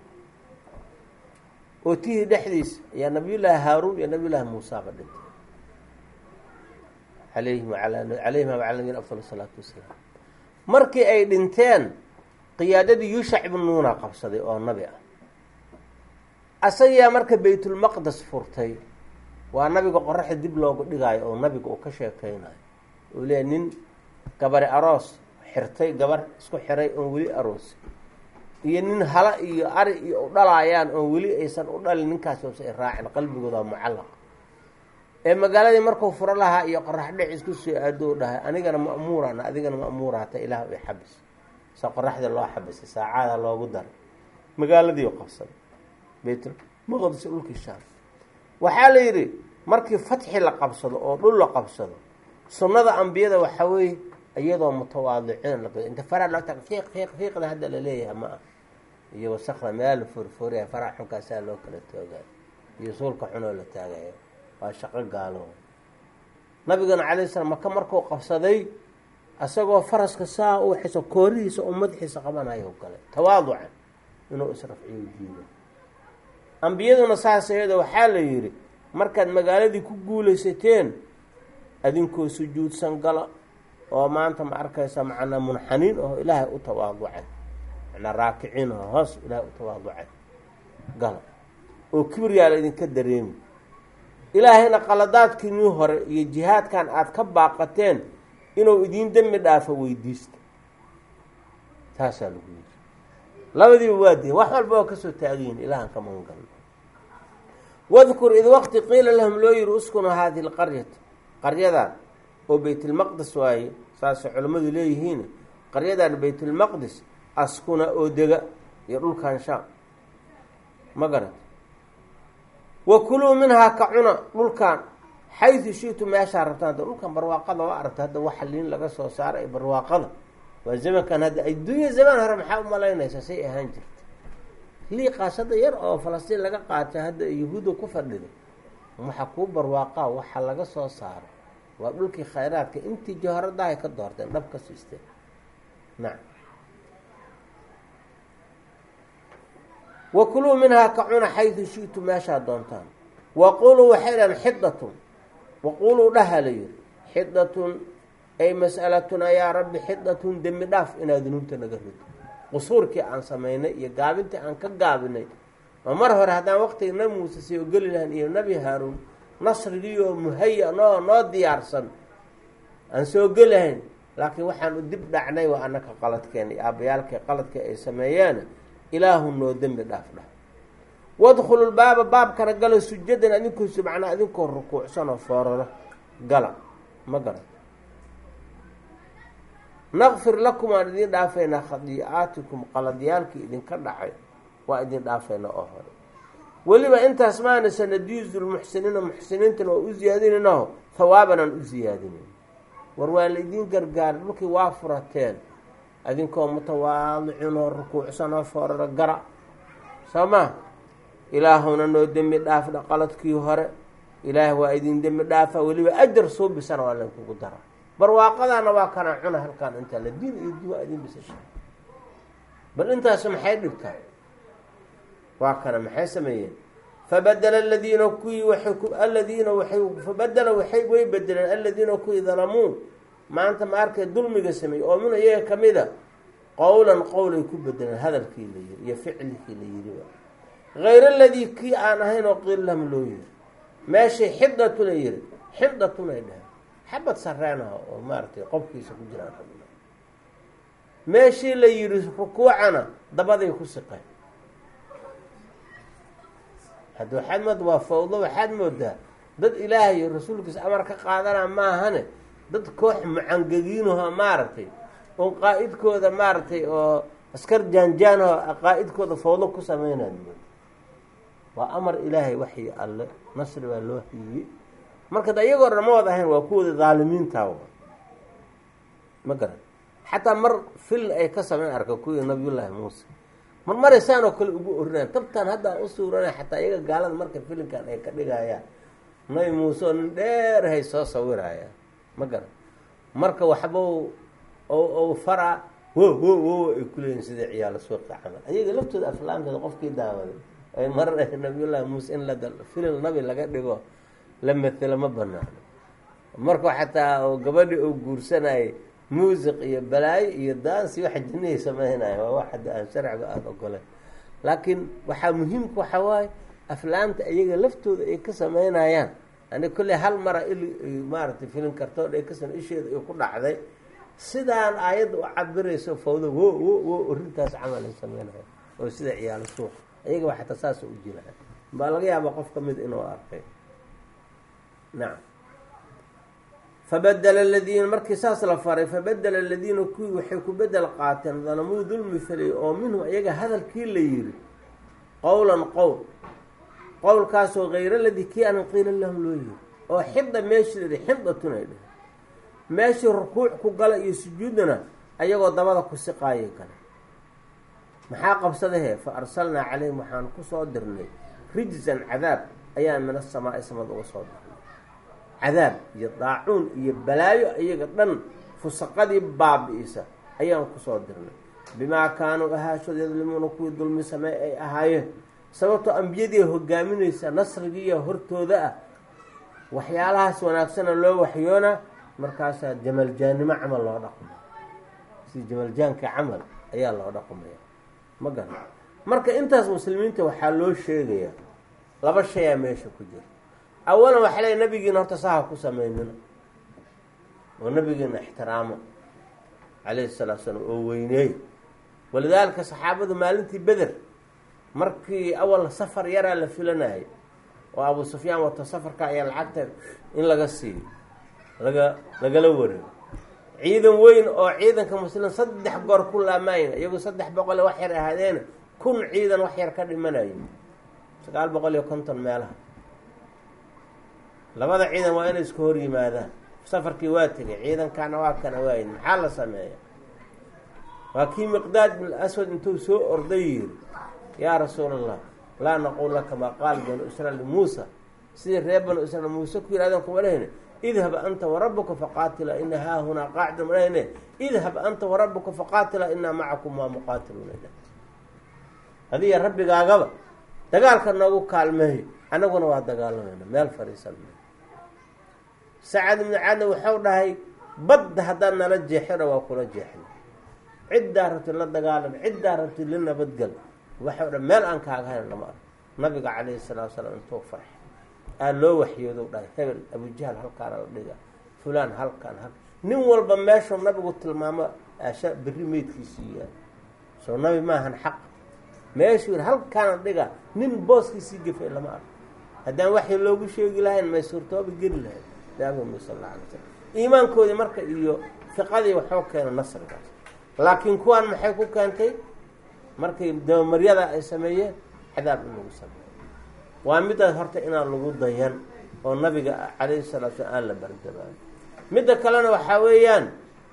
oo tiihii dhexdiisa ayaa nabiyullaahi haaruun iyo nabiyullaahi muusaaba dhintay alayhim alayhim ala nabiyin afdal salaatu wasalaam markii ay dhinteen qiyaadadii yuushac ibnu nuuna qabsaday oo nabi ah asagaa marka baytulmaqdes furtay waa nabiga qoraxda dib loogu dhigaayo oo nabiga uu ka sheekeynayo uu leeyahy nin gabari aroos xirtay gabar isku xiray oon weli aroos iyo nin hala iyo ari iyo u dhalaayaan oon weli aysan u dhalin ninkaasi oose ay raacin qalbigooda mucallaq ee magaaladii markuu furo lahaa iyo qorax dhic isku soo aado u dhahay anigana ma'muurana adigana ma'muurata ilaah i xabis sa qoraxda loo xabisay saacada loogu daray magaaladii u qabsaday baytul maqdis dhulkii shaam waxaa la yidhi markii fatxi la qabsado oo dhul la qabsado sunnada ambiyada waxaa weeye iyadoo mutawaadiciin la inta faraha loo taga fiiq fiiq fiiqda hadda la leeyahay ma ah iyo wasakda meel furfuriya faraha xunkaasaa loo kala toogayo iyo suulka xunoo la taagayo waa shaqo gaalo nabigana calayhi salaam maka markuu qabsaday asagoo faraska saa uu xiso koorihiisa oo madaxiisa qabanayo gale tawaaducan inuu israfciyo jiido ambiyaduna saas iyada waxaa la yidhi markaad magaaladii ku guulaysateen adinkoo sujuudsan gala oo maanta ma arkaysa macnaa munxaniin oo ilaahay u tawaaducay macnaa raakiciin oo hoos ilaahay u tawaaducay gala oo kibriyaa la idinka dareemi ilaahayna qaladaadkiinii hore iyo jihaadkan aada ka baaqateen inuu idiin dembi dhaafo weydiista taasaa lagu yiri labadiiba waa diin wax walba oo kasoo taagayihin ilaahan ka magan galno wadkur id waqti qiila lahum loo yihi uskunu haadihi lqaryata qaryadan oo baytulmaqdis waaye saasay culimmadu leeyihiin qaryadan baytulmaqdis askuna oo dega iyo dhulkan shaam ma garat wa kuluu minhaa ka cuna dhulkan xaysu shiitu meeshaa rabtaan hadda dhulkan barwaaqada waa aragta hadda waxa liin laga soo saaray barwaaqada waa zamankan hadda adduunya zaman hore maxaa u malaynaysaa say ahaan jirta liiqaas hadda yar oo falastiin laga qaatay hadda yahuudda ku fadhiday waxa kuu barwaaqaa waxa laga soo saaro waa dhulkii khayraadka intii jaharadahay ka doorteen dhab ka siisteen nacam wakuluu minhaa ka cuna xaydu shiitu meeshaa doontaan waquluu waxay dhahan xidatun waquluu dhaha la yihi xidatun ay mas'alatuna yaa rabbi xidatun dembi dhaaf inaad dunuubta naga rido qusuurkii aan samaynay iyo gaabintii aan ka gaabinay oo mar hore haddaan waqtiga nabi muuse sii ogeli lahayn iyo nebi haaruun nasrigiioo muhaya noo noo diyaarsan aan soo gelahayn laakiin waxaan u dib dhacnay waa annaka qaladkeena iyo aabbayaalkii qaladkii ay sameeyeen ilaahu noo dembi dhaaf dhah wadkhulu lbaaba baabkana gala sujadan adinkoo subcnaa adinkoo rukuucsan oo fooraro gala ma garan naqfir lakum aan idin dhaafaynaa khadii'aatikum qaladyaalkii idinka dhacay waa idin dhaafaynaa oo hore weliba intaas maana sanadiisu lmuxsiniina muxsiniintana waa u ziyaadinaynaho hawaaban aan u ziyaadinayn war waa la idin gargaar dhulkii waa furateen adinkoo mutawaadicin oo rukuucsan oo fooraro gara soo ma ilaahuna noo dembi dhaafdha qaladkii hore ilaah waa idin dembi dhaafa weliba ajar soo bisana waa laynkugu dara barwaaqadaana waa kana cuna halkaan intaa la diin iyo di waa idin bisasha bal intaas maxay dhibtaa waa kana maxay sameeyeen fabadala aladiina kuwii waay aladiina waay fabadala waay way bedeleen aladiina kuwii dalamuu maanta ma arkay dulmiga sameeyey oo min iyaga kamida qowlan qowlay ku bedeleen hadalkii la yiri iyo ficlikii la yiriba hayr aladii kii aan ahayn oo qiil lahum loo yiri meeshay xidatuna yiri xidatunay dhaheen xabad sareenaha oo maaragtay qobkiisa ku jiraan meeshii la yiri rukuucana dabaday ku siqeen hadda waxaad mood waa fawdo waxaad moodaa dad ilaahay iyo rasuulkiisa amar ka qaadanaa maahane dad koox mucangagiinuha maaragtay oo qaa'idkooda maaragtay oo askar jaanjaan oo aqaa'idkooda fawdo ku samaynaad waa amar ilaahay waxyi alle nasri baa loo hiyey marka da iyagoo dhan ma wad ahayn waa kuwooda daalimiintaa ma garan xataa mar fil ay ka samayn arka kuwii nabiyullaahi muuse mar maraysaan oo kale ugu orinayaan tabtaan hadda u suuranay xataa iyaga gaalada marka filimkan ay ka dhigayaan nabi muuse oo nin dheer hay soo sawiraya ma garan marka waxba oo fara wo wo wo ay kuleeyihin sida ciyaalo suuqa camal ayaga laftooda aflaamtooda qofkii daawaday ay mar nabiyullaahi muuse in la filim nabi laga dhigo la matelo ma banaano marka xataa oo gabadhi oo guursanayay muusiq iyo balaayo iyo daansi waxa jinnihi sameynaya waa wax hadda aan sharciga aada ogolay laakiin waxaa muhiimka waxaa waaye aflaamta iyaga laftooda ay ka sameynayaan ani kolley hal mara il maaragtay filin kartoon ay ka same isheeda ay ku dhacday sidaan aayadda u cabirayso fawdo wo wo wo orintaas camal ay sameynaya oo sida ciyaalo suuq iyaga waa xataa saasa u jiraya baa laga yaaba qof ka mid inuu arkay nacam fabadela aladiina markii saas la faray fabadela aladiina kuwii waxay ku bedel qaateen dalamuu dulmi falay oo minhum iyaga hadalkii la yiri qowlan qowl qowlkaasoo hayra ladii kii aanan qiila lahum loo yiri oo xidda meeshii la yihi xiddatun ay dheh meeshii rukuuc ku gala iyo sujuudana ayagoo dabada ku siqaayay gale maxaa qabsadahe fa arsalnaa calayhim waxaan kusoo dirnay rijzan cadaab ayaan min asamaa'i samad uga soo dirnay cadaab iyo daacuun iyo balaayo iyaga dhan fusaqadii baabi'isa ayaan kusoo dirnay bimaa kaanuu ahaashood yadlimuuna kuwii dulmi samey ay ahaayeen sababtoo ambiyadii hogaaminaysa nasrigiiya hortooda ah waxyaalahaas wanaagsana loo waxyoona markaasaa jamaljaannimo camal loo dhaqmay si jamaljaanka camal ayaa loo dhaqmaya ma garan marka intaas muslimiinta waxaa loo sheegayaa laba shayaa meesha ku jira awalan waxaa leey nabigiina horta saha ku sameynina oo nabigiina ixtiraamo calayhi salaatu salaam oo weyneey walidaalika saxaabadu maalintii beder markii awal safar yaraa la filanayay oo abu sufyaan wato safarka ayaa lacagta in laga siiyo laga lagala wareego ciidan weyn oo ciidanka muslim saddex goor ku laamayn iyagu saddex boqol wax yar ahaadeen kun ciidan wax yar ka dhimanayo sagaal boqol iyo konton meelaha labada ciidan waa inay isku hor yimaadaan safarkii waa tegay ciidankaana waa kana waayin maxaa la sameeya waa kii miqdaad bin aswad intuu soo orday yiri yaa rasuul allah laa naqul laka maa qaal banu israel limuusa sidii reer banu israel muuse ku yidhahdeen kuma lehine idhab anta warabuka faqaatila ina haa hunaa qaacida malehine idhab anta warabuka faqaatila inaa macakum waa muqaatiluuna hadiya rabbigaagaba dagaalka noogu kaalmeeyo annaguna waa dagaalamayna meel fariisan sacad ibnu caadna waxau dhahay badda haddaad nala jeexina waa kula jeexna ciddaa rabti la dagaalam ciddaa rabti la nabadgel waxau dha meel aan kaaga hayn lama arko nabiga calayhi salaatu wasalaam intuu farxay aa loo waxyoodo dhahay hebel abujahal halkaana la dhiga fulaan halkaan halka nin walba meeshuu nabigu tilmaamo asha berri meydkiisiiyaa soo nabi maahan xaq meeshuu yidhi halkaana dhiga nin booskiisii gafay lama arko haddaan waxay loogu sheegi lahayn may suurtooba geli lahayd nabiga sal alla alay slam iimaankoodii marka iyo fiqadii waxuu keena nasrigaas laakiin kuwaan maxay ku keentay markay dabamaryada ay sameeyeen cadaab in lagu sameeyo waa midaas horta inaan lagu dayan oo nabiga calayhi salatu slam aan la bardabaayo midda kalena waxaa weeyaan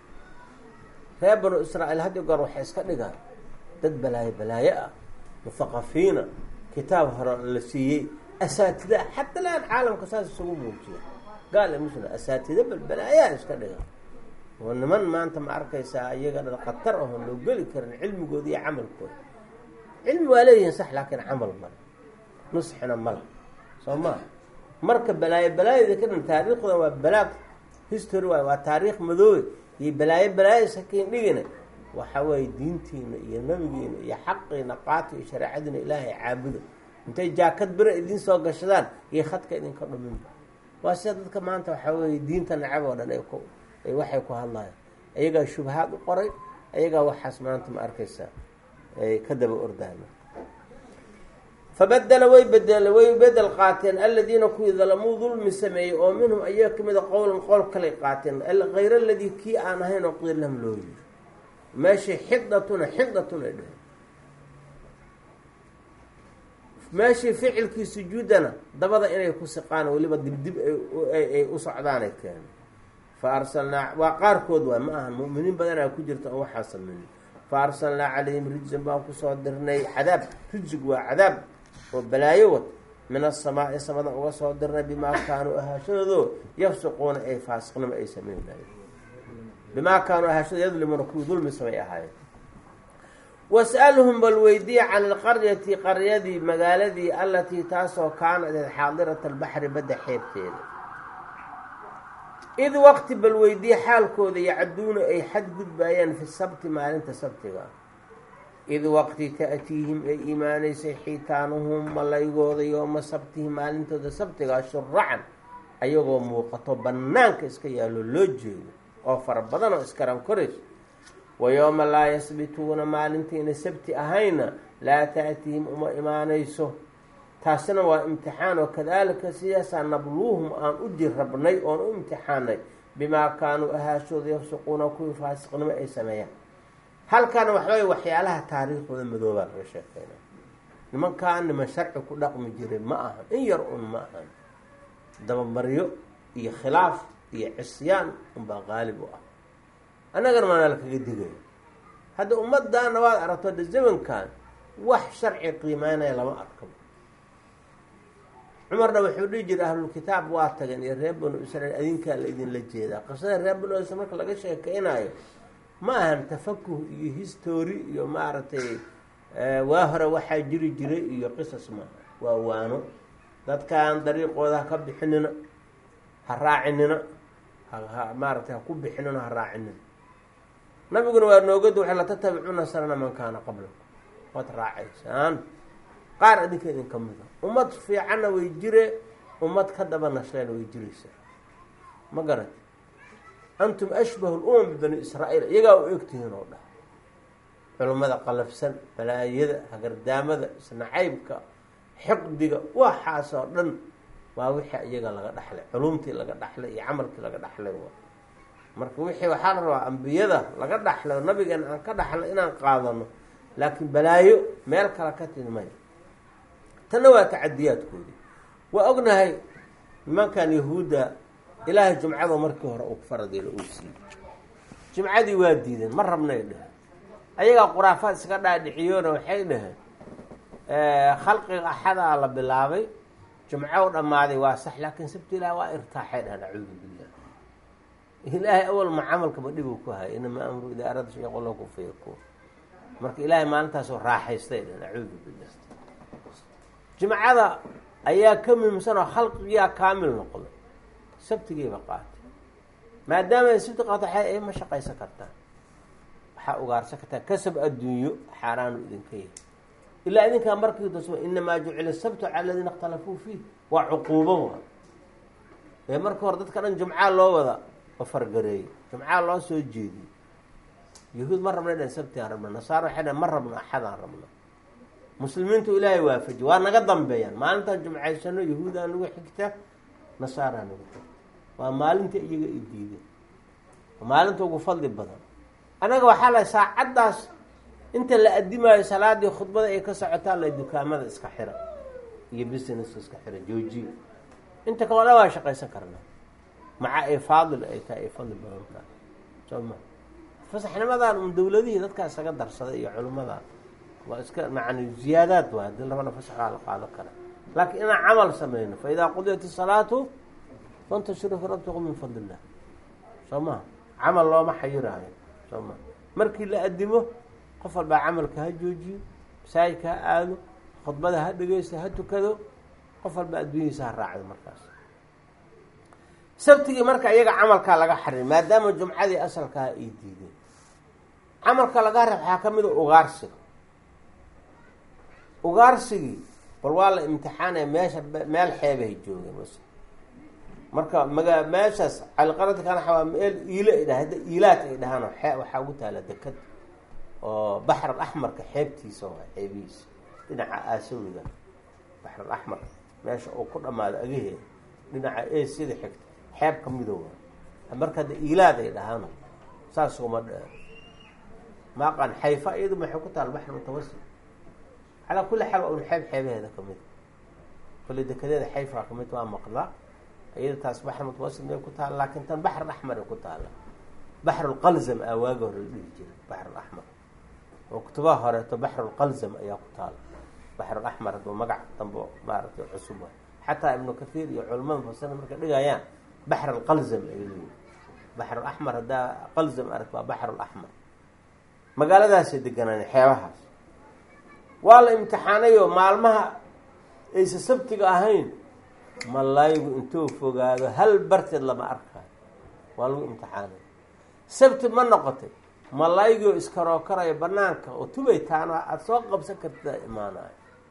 reer banu israa'iil haddi goor waxay iska dhigaan dad balaayo balaayo ah muthaqafiina kitaab hore la siiyey asaatida xataa laan caalamka saas isugu muujiya gaal muslim asaatida bal balaayaa iska dhigaan oo niman maanta ma arkaysaa iyaga dhan khatar ahoo loo geli karin cilmigooda iyo camalkooda cilmi waa leeyihiin sax laakiin camal male nusxina male soo maa marka balaayo balaayada ka dhan taariikhda waa balaag history waay waa taariikh madoobe iyo balaayo balaayo sakiin dhigina waxa waaye diintiina iyo nabigiina iyo xaqiina qaata iyo shareecadiina ilaahay caabudo intay jaakad bira idin soo gashadaan iyo khadka idinka dhuminba waa sida dadka maanta waxaa weeye diinta nacab oo dhan ay ku ay waxay ku hadlayaan ayagaa shubahaad u qoray ayagaa waxaas maanta ma arkaysaa ay ka daba ordahayaan fabadela way bedel way bedel qaateen aladiina kuwii dalamuu dulmi sameeyey oo minhum ayaga kamida qowlan qowl kalay qaateen hayra aladii kii aan ahayn oo qiil lahum loo yiri meeshii xidatuna xidatun ay dheheen meeshii ficilkii sujuudana dabada inay ku siqaan weliba dibdib ay u socdaanay keenay fa arsalnaa waa qaarkood waay ma ahan mu'miniin badanaa ku jirta oo waxaa sameeyey fa arsalnaa calayhim rijsan baan kusoo dirnay cadaab. rijig waa cadaab oo balaayo wad min asamaa'i samada uga soo dirnay bimaa kaanuu ahaashadoodo yafsuquuna ay faasiqnimo ay sameynayeen bimaa kaanuu ahaashado yadlimuuna kuwii dulmi samay ahaayeen. was'alhum bal weydiya can ilqaryati qaryadii magaaladii allatii taasoo kaanad xaadirata albaxri badda xeebteeda id waqti bal weydiya xaalkooda yacduuna ay xadgudbaayaan fi sabti maalinta sabtiga id waqti ta'tiihim ay imaanaysay xiitaanuhum malaygooda yooma sabtihim maalintooda sabtigaa shuracan ayagoo muuqato bannaanka iska yaallo loo jeedo oo fara badan oo iskaran korayso wa yowma laa yasbituuna maalintiina sabti ahayna laa ta'tiihim uma imaanayso. taasina waa imtixaan oo kadaalika sidaasaa nabluuhum aan u jirrabnay oon u imtixaanay bimaa kaanuu ahaashooda yafsuquuna kuwii faasiqnimo ay sameeyaan. halkana waxbay waxyaalaha taariikhdooda madoobaa laga sheekeyna. nimankaan niman sharci ku dhaqmi jiray ma ahan, in yar un ma ahan, dabamaryo iyo khilaaf iyo cisyaan unbaa qaalib u ah. annagana maana la kaga digaya hadda ummaddaana waad aragto hadda zamankan wax sharci qiimeynaya lama arkabo. cumarna wuxuu dhihi jiray ahlulkitaab waa tageen iyo reer banu israiil adinkaa la idinla jeedaa. qisada reer banu israiil marka laga sheekeynayo ma ahan tafakuh iyo history iyo maaragtay waa hore waxaa jiri jiray iyo qisas maaha, waa waano. dadkaan dariiqooda ha ka bixinina, ha raacinina, ha maaragtay ha ku bixinina, ha raacinina. nabiguna waa noogada waxay la tatabicuna sanana man kaana qablakum, waad raacaysaan qaar adinka idinka mida. ummad fiicanna way jire, ummad ka daba nashleena way jiraysaa. ma garati antum ashbahu lumam bibani israa'iil, iyagaa u egtihiin oo dhah. culummada qalafsan, balaayada, hagardaamada, isnacaybka, xiqdiga, waxaas oo dhan waa wixii iyaga laga dhaxlay, culumtii laga dhaxlay iyo camalkii laga dhaxlay. marka wixii waxaa la rabaa ambiyada laga dhaxlay oo nabigeena aan ka dhaxlay inaan qaadano, laakiin balaayo meel kale ka tidmay. tanna waa tacadiyaadkoodii. waa ognahay nimankan yahuudda ilaahay jumcada markii hore uu faradeelo uu siiyey, jumcadii waa diideen, ma rabnay dheheen. ayagaa quraafaad iska dhaadhiciyoona waxay dhaheen khalqiga axadaa la bilaabay, jumco u dhammaaday waa sax, laakiin sabti ilaah waa irtaaxay dhaheen. acuudu billah, ilaahay awal ma camalka ma dhibuu ku hay, inamaa amru idaa arada shay qul lahu kun fayakuun. marka ilaahay maalintaasoo raaxaystay dhaheen. acuudu billah, jumcada ayaa ka muhiimsanoo khalqigiyaa kaamil noqday, sabtigiiba qaatay. maadaama ay sabti qaato ay ma shaqaysan kartaan, waxaa ugaarsan kartaa kasab adduunyo xaaraanu idinka yahay. ilaa idinkaa markii dasma inamaa jucila sabtu cala aladiina ikhtalafuu fiih, waa cuquubo wa ee marka hore dadka dhan jumcaa loo wada oo fargareeyey, jumcaa loo soo jeediyey. yahuud ma rabna dhan sabti aan rabna, nasaaro waxay dhan ma rabno axad aan rabna. muslimiintu ilaahay waafaji, waa naga dambeeyaan. maalintaan jumcaysano yahuudaa nagu xigta, nasaaraa nagu xigta. waa maalinta iyaga i diideen, maalinta ugu fadli badan. annaga waxaa la saacaddaas inta la adimaayo salaadii khudbada ay ka socotaan la dukaamada iska xira iyo businesska iska xira joojiya. inta kaloo dhan waa shaqaysan karnaa, maca ay faadil ay tahay, ay fadli badan tahay. soo ma fasaxnimadan un dawladihii dadkaa isaga darsaday iyo culimmadan waa iska macni ziyaadaad waa, hadii labana fasaxaa la qaado kara. laakiin inaan camal sameyno, fa idaa qudiyat isalaatu fantashiruu fi rabbikum min fadli illah. soo maha camal looma xayiraayo. soo ma markii la adimo qof walbaa camalka ha joojiyo, masaajidka ha aado, khudbada ha dhegeysto, ha tukado, qof walba adduunyadiisa ha raacdo. markaas sabtigii marka iyaga camalkaa laga xarin, maadaama jumcadii asalkaa ay diideen. camalka laga rab waxaa ka mid a ugaarsiga. ugaarsigii bal waa la imtixaanaya, meesha meel xeebahay joogeen bas. marka maga meeshaas caliqarada kana xawaa meel iile ay dhahay, hadda iilaad ay dhahaan xee waxaa ugu taala dekad oo baxr alaxmarka xeebtiisa waa xeebihiisa dhinaca aasawiga. baxr alaxmar meesha uu ku dhamaado agaheeda dhinaca eesida xigta xeeb ka midooba. marka hadda iilaad ay dhahaan saas uma dheer. ما قان حيفا iyadu maxay ku taal baxr mutawasit ala kulli hal oo xeeb xeebaheeda kamid kulli dekedeeda xayfa kamid waa maqla iyada taas baxr mutawasit ay ku taal laakiin tan baxr ahmar ku taal baxr alqalzam awaago ridii jira baxr ahmar oo kutubaha hore to baxr alqalzam ayaa ku taal baxr ahmar oo magac dambo maartay cusub حتى ابن كثير يعلمون فسنة مركز دقايان بحر القلزم بحر الأحمر هذا قلزم أركبه بحر الأحمر ما قال هذا سيد الجناني حيوها والله امتحانيه معلمها إيش سبتك أهين ما الله يقول انتو فوق هذا هل برت الله ما أركها والله امتحانه سبت من نقطة ما الله يقول إسكروا كرا يبنانك وتبي تانا أتوقع بسكت إيمانا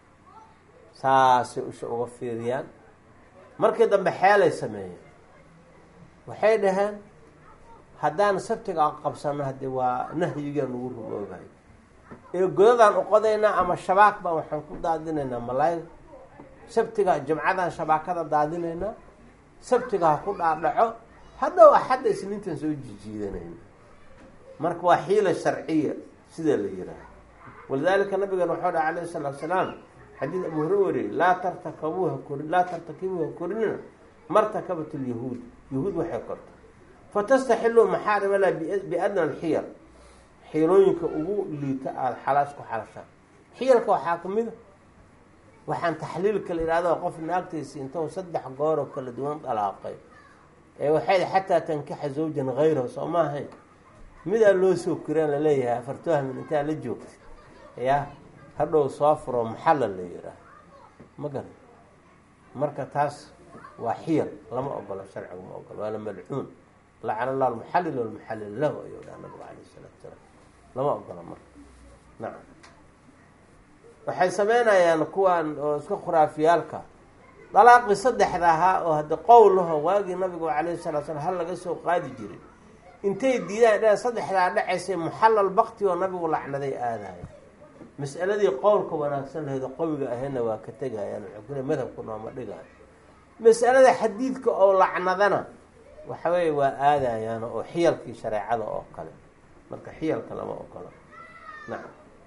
saasi uga fiiriyaan markii dambe xeelay sameeyeen waxay dhahaan haddaan sabtiga qabsano hadii waa nahyiga nagu ruboobay ee godadan u qodaynaa ama shabaak baan waxaan ku daadinaynaa malaay sabtiga jumcadan shabaakada daadinaynaa sabtiga ku dhaadhaco hadhow axad isniintan soo jijiidanayna marka waa xiila sharciya sida la yiraahdo walidaalika nabiga wuxuu dhahay alayhi salaatu wasalaam حديث أبو هريرة لا ترتكبوها كر لا ترتكبوها كرنا مرتكبة اليهود يهود وحكرت فتستحلوا محارم لا بأدنى الحير حيرونك أبو اللي تقال حلاسك وحلاشا حيرك وحاكم منه وحان تحليلك الإرادة وقف ناكتس انتو صدح قارك كل دوان طلاقي وحيد حتى تنكح زوجا غيره صوما هي ماذا لو سكران لليها فرتوها من انتهى للجوك يا هذا صافر محل اللي يراه ما قال مركز تاس وحير لما أقبل الشرع وما أقبل ولا ملعون لعن الله المحلل والمحلل له أيها النبي عليه الصلاة والسلام لما أقبل مرة نعم وحي سمينا يعني كوان اسكو خرافيالك طلاق يصدح ذاها وهذا قوله واجي النبي عليه الصلاة والسلام هل لقسو قادي جري انتي دينا صدح ذا دحيس محلل بقتي والنبي ولعن ذي آذاي مسألة دي قولك وناكسن هذا قوي أهنا وكتجها يعني عقولنا ماذا كنا ما دقها مسألة دي حديدك أو لعنذنا وحوي وآذا يعني أو حيلك شريعة أو قل مرك حيلك لما أقل نعم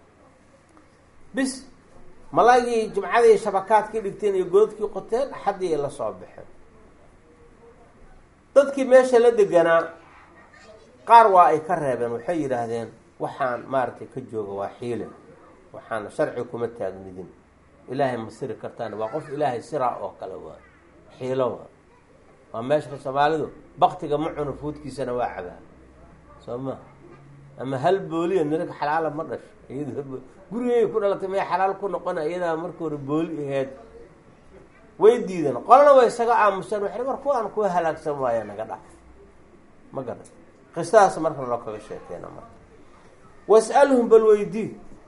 بس ملاقي جمعة دي شبكات كده تاني يقولك قتال حد يلا صباح تذكي ماشي لدقنا قاروا أي كرهبا وحير هذين وحان مارتي كجوج وحيله وحنا شرعكم التاجندين إلهي مصير كرتان وقف إلهي سرع وقلوا حيلوا وما يشخص سبالده بقتك معه نفوت كي سنة واحدة سما أما هل بولي إن لك حلال مرش يذهب قولي يكون الله تمي حلال كنا قنا إذا مركور بولي هاد ويديدنا قالنا ويسقى عام مسلم وحنا مركوا أنا كوه هلاك سمايا أنا قدح ما قدر قصاص مرة لك الشيطان مرة واسألهم بالويدي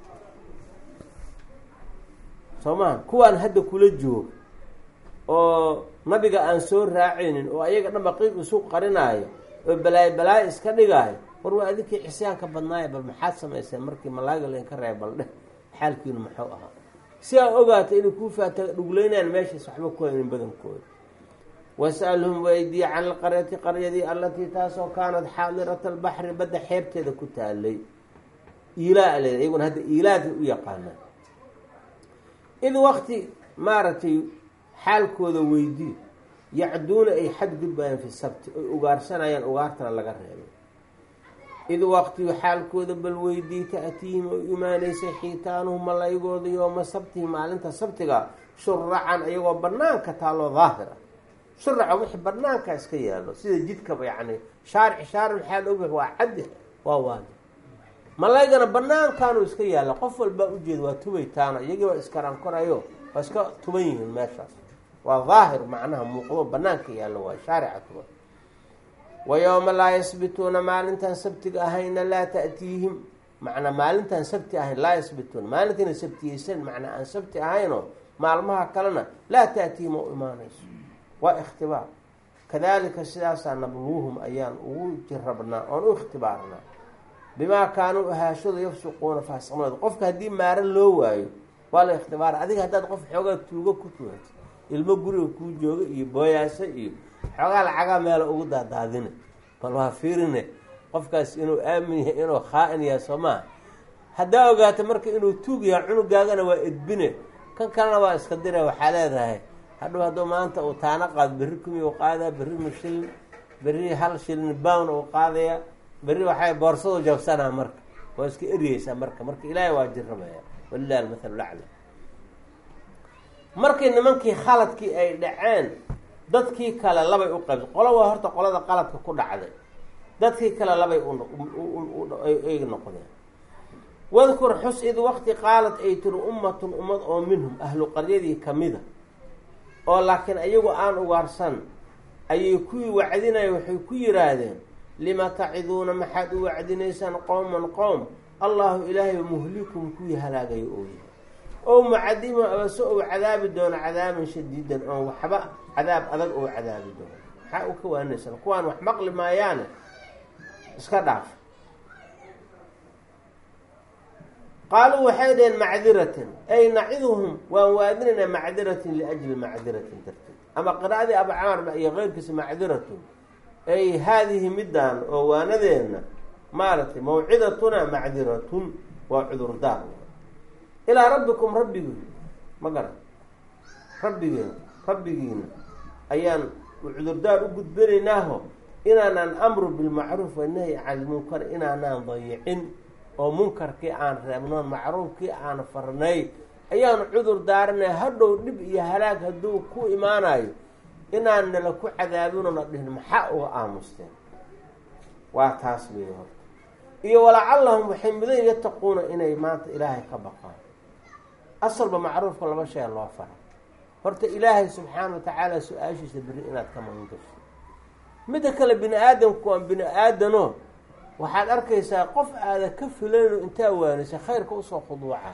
سومان كوان هذا كل جوب أو نبيك أنصور راعين أو أيك أنا بقيت بسوق قرناي بلاي بلاي إسكندي جاي وروا هذيك حسيان كبناي بالمحادثة ما يصير مركي ملاك اللي نكره بالله حال كينو محوها سيا أوقات إنه كوفة تقولين أنا ماشي صحبه كوين بدن كوين واسألهم ويدي عن القرية قرية دي التي تاسو كانت حاضرة البحر بدأ حيبت إذا كنت علي إيلاء لي يقول هذا إيلاء ويقانا إذ وقت مارتي حالكو ذا ويدي يعدون أي حد قبان في السبت أغارسنا ين أغارتنا لقرهن إذ وقت حالكو ذا بالويدي تأتيهم وإيماني سيحيتانهم الله يقول يوم سبتهم على أنت سبتك شرعا أيوة برنانك تالو ظاهرة شرع وحي برنانك اسكيالو سيدا جدك يعني شارع شارع الحال أبه وعده وواجه ملايقنا برنان كانوا اسكيالو قفل بأجيد وتويتانا يجي واسكران كرايو واسكا تبين الماشاس وظاهر معناها مقلوب برنانك يالو شارع توي ويوم لا يثبتون مالنتا سبتك أهين لا تأتيهم معنى مالنتا سبت أهين لا يثبتون مالنتا سبت يسن معنى أن سبت أهينو معلومها كلنا لا تأتيهم إيمانيس واختبار كذلك السياسة نبلوهم أيام وجربنا أو اختبارنا بما كانوا هاشود يفسقون فاسقون قفك هدي مارن لو وايو ولا اختبار هذيك هداد قف xoga tuugo ku tuuray ilmo guriga ku jooga iyo booyaasha iyo xoga lacaga meel ugu daadaadina bal waa fiirine qofkaas inuu aamin yahay inuu khaa'in yahay Soomaa haddaa ogaato marka inuu tuug yahay cunugaagana waa edbine kan kalena waa iska dira waxaa leedahay hadhow hadduu maanta uu taana qaado berri kumi u qaadaa berri ma shilin berri hal shilin bown uu qaadaya berri waxay boorsadu jabsanaa marka waa iska eriyeysaa marka marka ilaahay waa jirramaya walilahi almathalu lacla. markii nimankii khaladkii ay dhaceen dadkii kale labay u qaybsa qolo waa horta qolada qaladka ku dhacday dadkii kale labay ay noqdeen. wadkur xus id waqti qaalad ay tiri ummatun ummad oo minhum ahlu qaryadii kamida oo laakiin iyagu aan ugaarsan ayay kuwii wacdinaya waxay ku yidhaahdeen lima taciduuna maxaad u wacdinaysaan qowman qowm allahu ilaahay muhlikum kuwii halaagayo oo yahay oo mucadimo abase ou cadaabi doono cadaaban shadiidan oon waxba cadaab adag oo cadaabi doono. maxaa u ka waanaysaan kuwaan wax maqli maayaane iska dhaaf. qaaluu waxay dhaheen macdiratan ay naciduhum waan waadinaynaa macdiratin liajli macdiratin darteed ama qiraa'adii abu camarba iyo keyrkiisa macdiratun ay haadihi midaan oo waanadeenna maaragtay mawcidatuna macdiratun waa cudurdaar ilaa rabbikum rabbigii ma garan rabbigeena rabbigiina ayaan cudurdaar u gudbinaynaaho inaanaan amru bilmacruuf wanahyi can ilmunkar inaanaan dayicin oo munkarkii aan reebnoon macruufkii aan farnay ayaanu cudur daarinay hadhow dhib iyo halaag hadduu ku imaanayo inaan nala ku cadaabinona dhihin maxaa uga aamusteen. waa taas wey horta iyo walacallahum waxay mudan yattaquuna inay maanta ilaahay ka baqaan. asalba macruufka laba shay loo fara horta ilaahay subxaana watacaala su-aashiisa beri inaad ka magan gasho. midda kale bini aadamku waan bini aadano waxaad arkaysaa qof aada ka filayno intaa waanaysa khayrka usoo khuduuca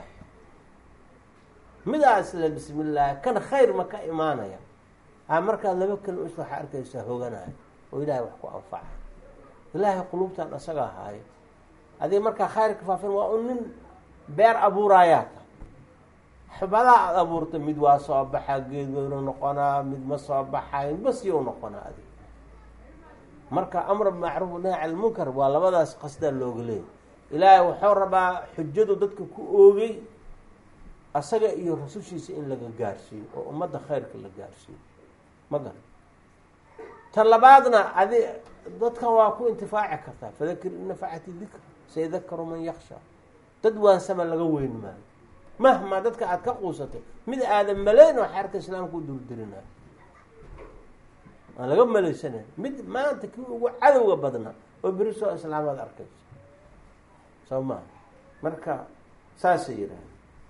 midaas la bismillaah kan khayr ma ka imaanaya a markaad laba kelima is waxaa arkaysaa hoganaayo oo ilaahay wax ku anfaca. ilaahay qulubtaan asaga ahaayo adii markaa khayrka faafin waa un nin beer abuuraayaa ta xubadaa aada abuurta mid waa soo baxaa geed weynu noqonaa mid ma soo baxayn bas you noqonaa adig marka amr bimacruuf nahy can lmunkar waa labadaas qasdaa looga leeyay. ilaahay wuxuu rabaa xujadu dadka ku oogay asaga iyo rasushiisa in laga gaarsiiyo oo ummadda khayrka la gaarsiiyo ma garan. tan labaadna adi dadkan waa ku intifaaci kartaa fadakir in nafacati dikr sayadakaru man yaksha. dad waansama laga weyn maayo mahmaa dadka aada ka quusatay mid aadan malayn oo xeerka islaamka u duldirinayo aan laga malaysanayn mid maanta kii ugu cadowga badnaa oo beri soo islaamaad arkayso soo maha. marka saasay yidhaahda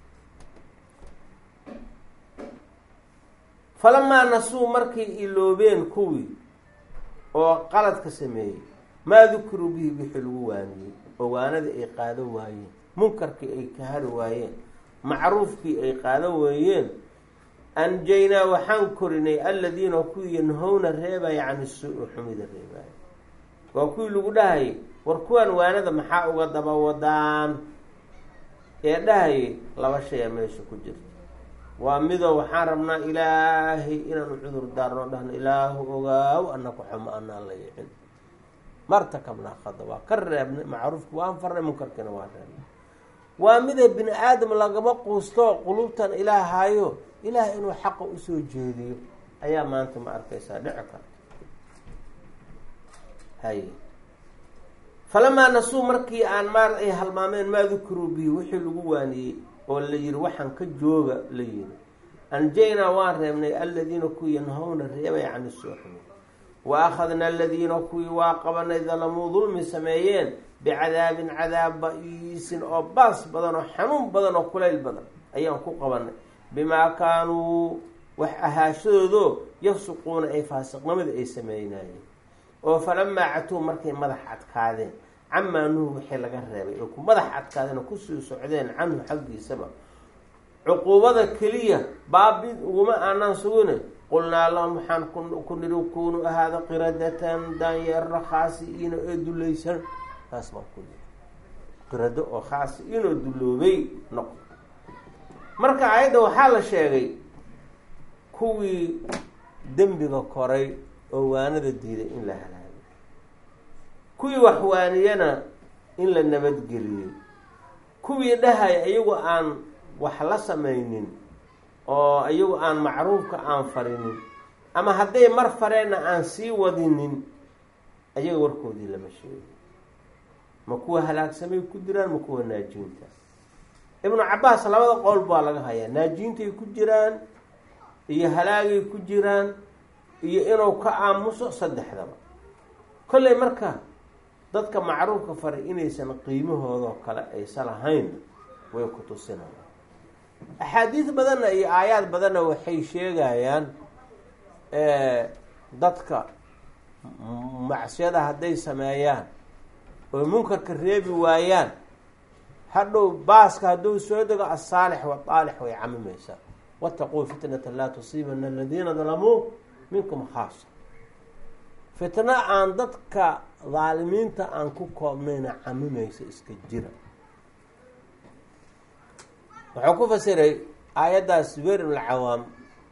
falamaa nasuu markay iloobeen kuwii oo qaladka sameeyey maa dukiruu bihi wixii lagu waaniyey oo waanadii ay qaado waayeen munkarkii ay ka hari waayeen macruufkii ay qaado weeyeen anjaynaa waxaan korinay aladiina kuwii yanhowna reebaya can isuu xumida reebaayo. waa kuwii lagu dhahayay war kuwaan waanada maxaa uga daba wadaan ee dhahayay laba shaya meesha ku jirta. waa midoo waxaan rabnaa ilaahay inaanu cudur daarno dhahno ilaahu ogaaw anaku xumo anaan la yicin martakabnaa khada waa ka reebnay macruufki waan farnay munkarkiina waa reebnay. waa mida bini aadam lagama quusto qulubtan ilaahaayo ilaahay inuu xaqa usoo jeediyo ayaa maanta ma arkaysaa dhici karta. hay falamaa nasuu markii aan maar ay halmaameen maa dukiruu bihi wixii lagu waaniyey oo la yihi waxaan ka jooga la yihi anjaynaa waan reebnay aladiina kuwii yanhowna reebaya can isuuxumi wa akhadna aladiina kuwii waa qabanay dalamuu dulmi sameeyeen bicadaabin cadaab ba-iisin oo baas badan oo xanuun badan oo kulayl badan ayaan ku qabanay bimaa kaanuu wax ahaashadoodo yafsuquuna ay faasiqnimada ay sameynayeen. oo falamaa catuu markay madax adkaadeen camaa nuhu wixii laga reebay oo ku madax adkaadeen oo kusii socdeen canhu xaggiisaba cuquubada keliya baabid uguma aanaan sugine qulnaa lahum waxaan ku nidhi kuunu ahaada qiradatan daanyeero khaasi-iina ee dulaysan. taas baan ku nidhi qirado oo khaasi-iin oo duloobay noqo. marka ayadda waxaa la sheegay kuwii dembiga koray oo waanada diiday in la halaagay kuwii wax waaniyana in la nabadgeliyey kuwii dhahay iyagu aan wax la samaynin oo iyagu aan macruufka aan farinin ama hadday mar fareenna aan sii wadinin ayaga warkoodii lama sheego. ma kuwa halaagsamay ku jiraan ma kuwa naajiinta. ibnu cabaas labada qowl baa laga hayaa, naajiintay ku jiraan iyo halaagay ku jiraan iyo inuu ka aamuso saddexdaba. kolley marka dadka macruufka faray inaysan qiimahoodao kale aysan lahayn way ku tusinayaan. axaadiis badanna iyo aayaad badanna waxay sheegayaan dadka macsiyada hadday sameeyaan oo munkarka reebi waayaan hadhow baaska hadduu soo dego asaalix waaalix way camimaysaa. wataquu fitnata laa tusiibana aladiina dalamuu minkum khaasa. fitno aan dadka daalimiinta aan ku koobnayna camimaysa iska jira. wuxuu ku fasiray aayaddaas zubayr ibn alcawaam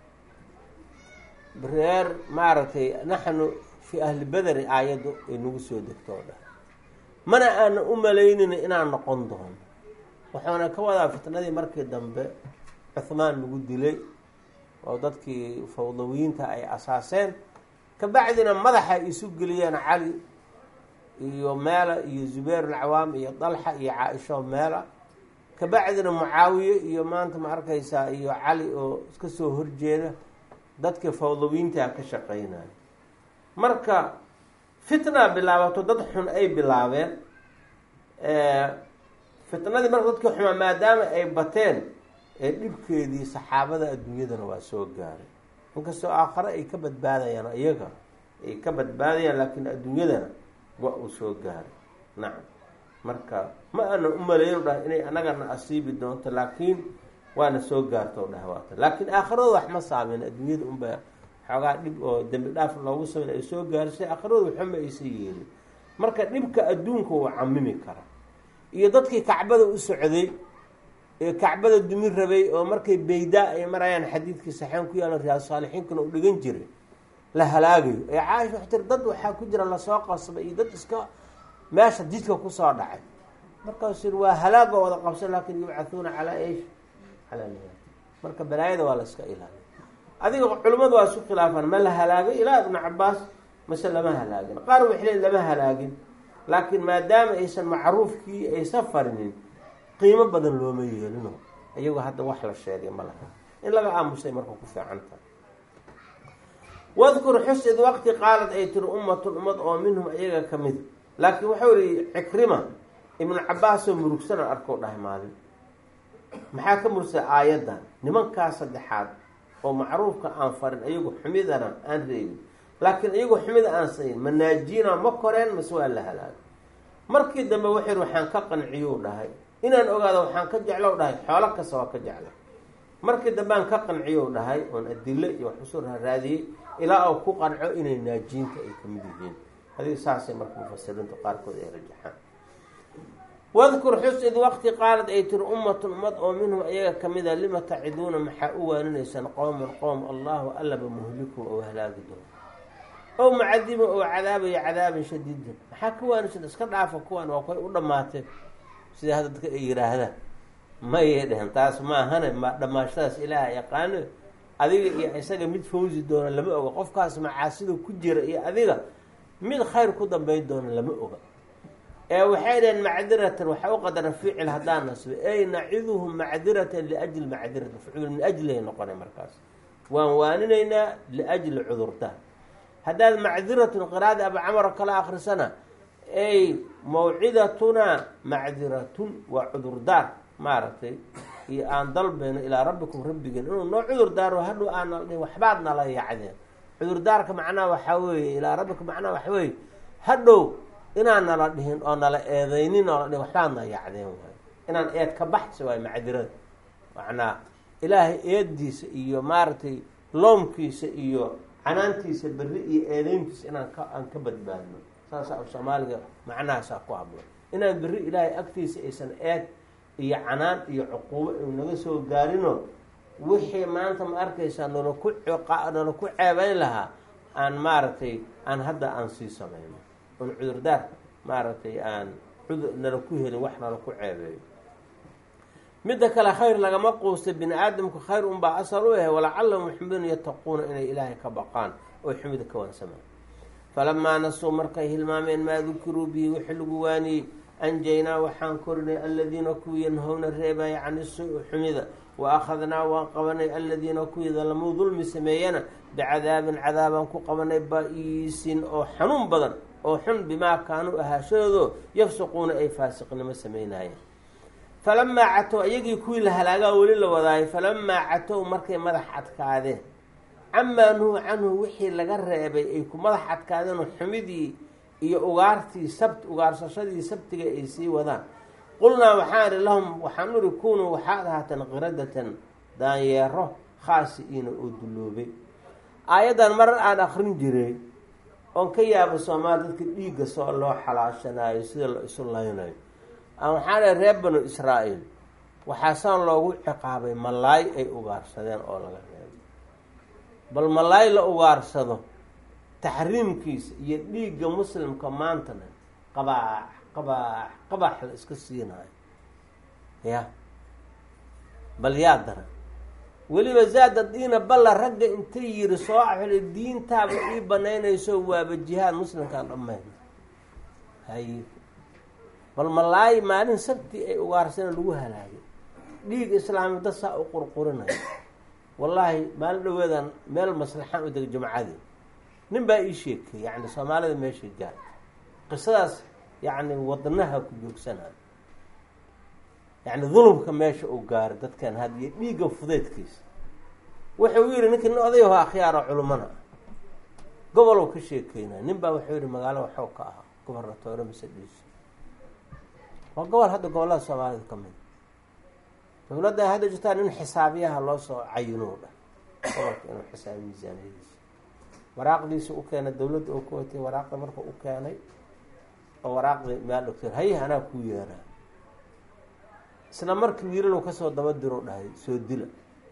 reer maaragtay naxnu fii ahli bederi aayaddu ay nagu soo degto o dhah mana aana u malaynayna inaan noqon doono. wuxuuna ka wadaa fitnadii markii dambe cuhmaan lagu dilay oo dadkii fawdawiyiinta ay asaaseen, kabacdina madaxa isu geliyeen cali iyo meela iyo zubayr alcawaam iyo dalxa iyo caa-isho meela, kabacdina mucaawiye iyo maanta ma arkaysaa iyo cali oo iska soo horjeeda dadka fawdawiyiintaa ka shaqeynaya. marka fitna bilaabato dad xun ay bilaabeen. fitnadii marka dadkii xumaa maadaama ay bateen ee dhibkeedii saxaabada adduunyadana waa soo gaaray. inkastoo aakhare ay ka badbaadayaan iyaga ay ka badbaadayaan laakiin adduunyadana waa uu soo gaaray. nacam marka ma aana u malayno dhah inay anagana asiibi doonto laakiin waana soo gaarto dhah waata. laakiin aakhirada wax ma saameyn, adduunyada unbaa xoogaa dhib oo dembi dhaaf loogu sameyn ay soo gaarisay, aakhirada waxuma aysa yeelin. marka dhibka adduunka wuu camimi kara. iyo dadkii kacbada u socday ee kacbada dumi rabay oo markay baydaa ay marayaan xadiidkii saxeen ku yaalan riyaad saalixiinkana u dhigan jiray la halaagayo ee caaisha waxay tiri dad waxaa ku jira lasoo qasbay iyo dad iska meesha jidka kusoo dhacay. markaasuu yiri waa halaaga wada qabsan laakin yubcathuuna calaa eish calaa niyaat. marka balaayada waa la iska ilaaliya. adiga culimmadu waa isu khilaafaan ma la halaagay ilaa ibnu cabaas mase lama halaagin. qaar waxay leeyihin lama halaagin laakiin maadaama aysan macruufkii aysan farinin qiimo badan looma yeelino. iyagoo hadda wax la sheegay ma laha, in laga aamusay marka ku fiican tahay. wadkur xus id waqti qaalad ay tiri ummatun ummad oo minhum iyaga ka mid. laakiin waxau yihi cikrima ibnu cabaasoo murugsana arkoo dhahay maalin. maxaa ka murugsay aayaddan nimankaa saddexaad oo macruufka aan farin iyagu xumidana aan reebin laakiin iyagoo xumida aan sayin ma naajiina ma koreen mase waa la halaagay. markii dambe wuxuu yihi waxaan ka qanciyou dhahay inaan ogaado waxaan ka jeclow dhahay xoolo kasta waa ka jecla. markii dambe aan ka qanciyou dhahay oon adilo iyo wax usoo raadiyey ilaa oo ku qanco inay naajiinta ay kamid yihiin. hadig saasay marka mufasiriinta qaarkood ay rajaxaan. wadkur xus id waqti qaalad ay tiri ummatun ummad oo minhum iyaga kamida lima taciduuna maxaa u waaninaysaan qowman qowm allahu allaba muhlikum oo halaagi doon ow mucadiba oo cadaabaya cadaaban shadiidan. maxaa ka waanaysan iska dhaafa kuwaan waa kuway u dhammaatee sida hadda dadka ay yihaahdaan mayay dhehen taas maahane ma dhamaashadaas ilaaha yaqaano. adiga iyo isaga mid fawsi doona lama oga. qofkaas macaasida ku jira iyo adiga mid khayr ku dambeyn doona lama oga. ee waxay dhaheen macdiratan waxaa u qadara ficil haddaan nasbe ey naciduhum macdiratan liajli macdirati ficil min ajlihay noqonay. markaas waan waaninaynaa liajli cudurtaan. haddaad macdiratun qiraada aba camaro kala akrisana ey mawcidatunaa macdiratun waa cudurdaar maaragtay iyo aan dalbayno ilaa rabbikum rabbigeen inuu noo cudurdaaro hadhow aanal dhihin waxbaad nala yacdeen. cudurdaarka macnaha waxaa weeye ilaa rabbikum macnaha waxa weeye hadhow inaan nala dhihin oo nala eedaynin oo la dhihin waxbaad nala yacdeen waayo. inaan eed ka baxsi waayo macdirada macnaa ilaahay eeddiisa iyo maaragtay loomkiisa iyo canaantiisa berri iyo eedeyntiisa inaan ka aan ka badbaadno. saasaa soomaaliga macnahaasaa ku hablo inaan berri ilaahay agtiisa aysan eed iyo canaan iyo cuquubo inu naga soo gaarino wixii maanta ma arkaysaa nala ku nala ku ceebeyn lahaa aan maaragtay aan hadda aan sii samayno oon cudurdaar maaragtay aan cudur nala ku helin wax nala ku ceebeeyo. midda kale khayr lagama quusta bini aadamku khayr unbaa asal u yahay walacallahum xumidun yattaquuna inay ilaahay ka baqaan oo xumida ka wansamaan falamaa nasuu markay hilmaameen maa dukiruu bihi wixii lagu waaniyey anjaynaa waxaan korinay aladiina kuwii yanhowna reebaya cani suu xumida wa akhadnaa waan qabanay aladiina kuwii dalamuu dulmi sameeyana bicadaabin cadaabaan ku qabanay ba-iisin oo xanuun badan oo xun bimaa kaanuu ahaashadoodo yafsuquuna ay faasiqnimo sameynayeen falamaa catow iyagii kuwii la halaagaa weli la wadaayay falamaa catow markay madax adkaadeen camaa nuhu canhu wixii laga reebay ay ku madax adkaadeen xumidii iyo ugaartii sabt ugaarsashadii sabtiga ay sii wadaan qulnaa waxaan idhi lahum waxaan uri kunuu waxaad ahaateen qiradatan daanyeero khaasi-iina oo dulloobay aayaddan marar aan akrin jiray oon ka yaabo soomaali dadka dhiigga soo loo xalaashanaayo sida la isu laynayo waxaan ihi reer banu israa'iil waxaasaan loogu ciqaabay malaay ay ugaarsadeen oo laga reebay bal malaay la ugaarsado taxriimkiisa iyo dhiigga muslimka maantana qabaax qabaax qabaax la iska siinayo ya bal yaa dara weliba zaada diina balla ragga intay yiri soo axili diintaaba ii banaynayso waaba jihaad muslimkaan dhammayn hay bal malaay maalin sabti ay ugaarsadeen lagu halaagay dhiig islaami dad saa u qurqurinayo wallaahi maalin dhaweedan meel maslaxaan u dega jumcadii nin baa ii sheekay yacni soomaalida meeshay gaartay qisadaas yacni wadnaha ku joogsanayo yacni dulubka meesha uu gaaray dadkan hadiyo dhiigga fudeydkiisa wuxuu yidhi ninka nin odayaho akhyaaro culumana ah gobol ka sheekeynaya nin baa wuxuu yidhi magaalo waxuu ka ahaa gobornatoore masadiisa waa gobol hadda gobollada soomaalida ka mid dowladda hadda jirtaa nin xisaabiyaha loo soo cayinuu dhah gobolka inuu xisaabiyo miisaaniyadiisa waraaqdiisa u keenay dowladda oo ku watay waraaqda marka u keenay oo waraaqdii meel dhogteen hayaha anaa kuu yeeraa isla markii wiilalow kasoo daba diro dhahay soo dila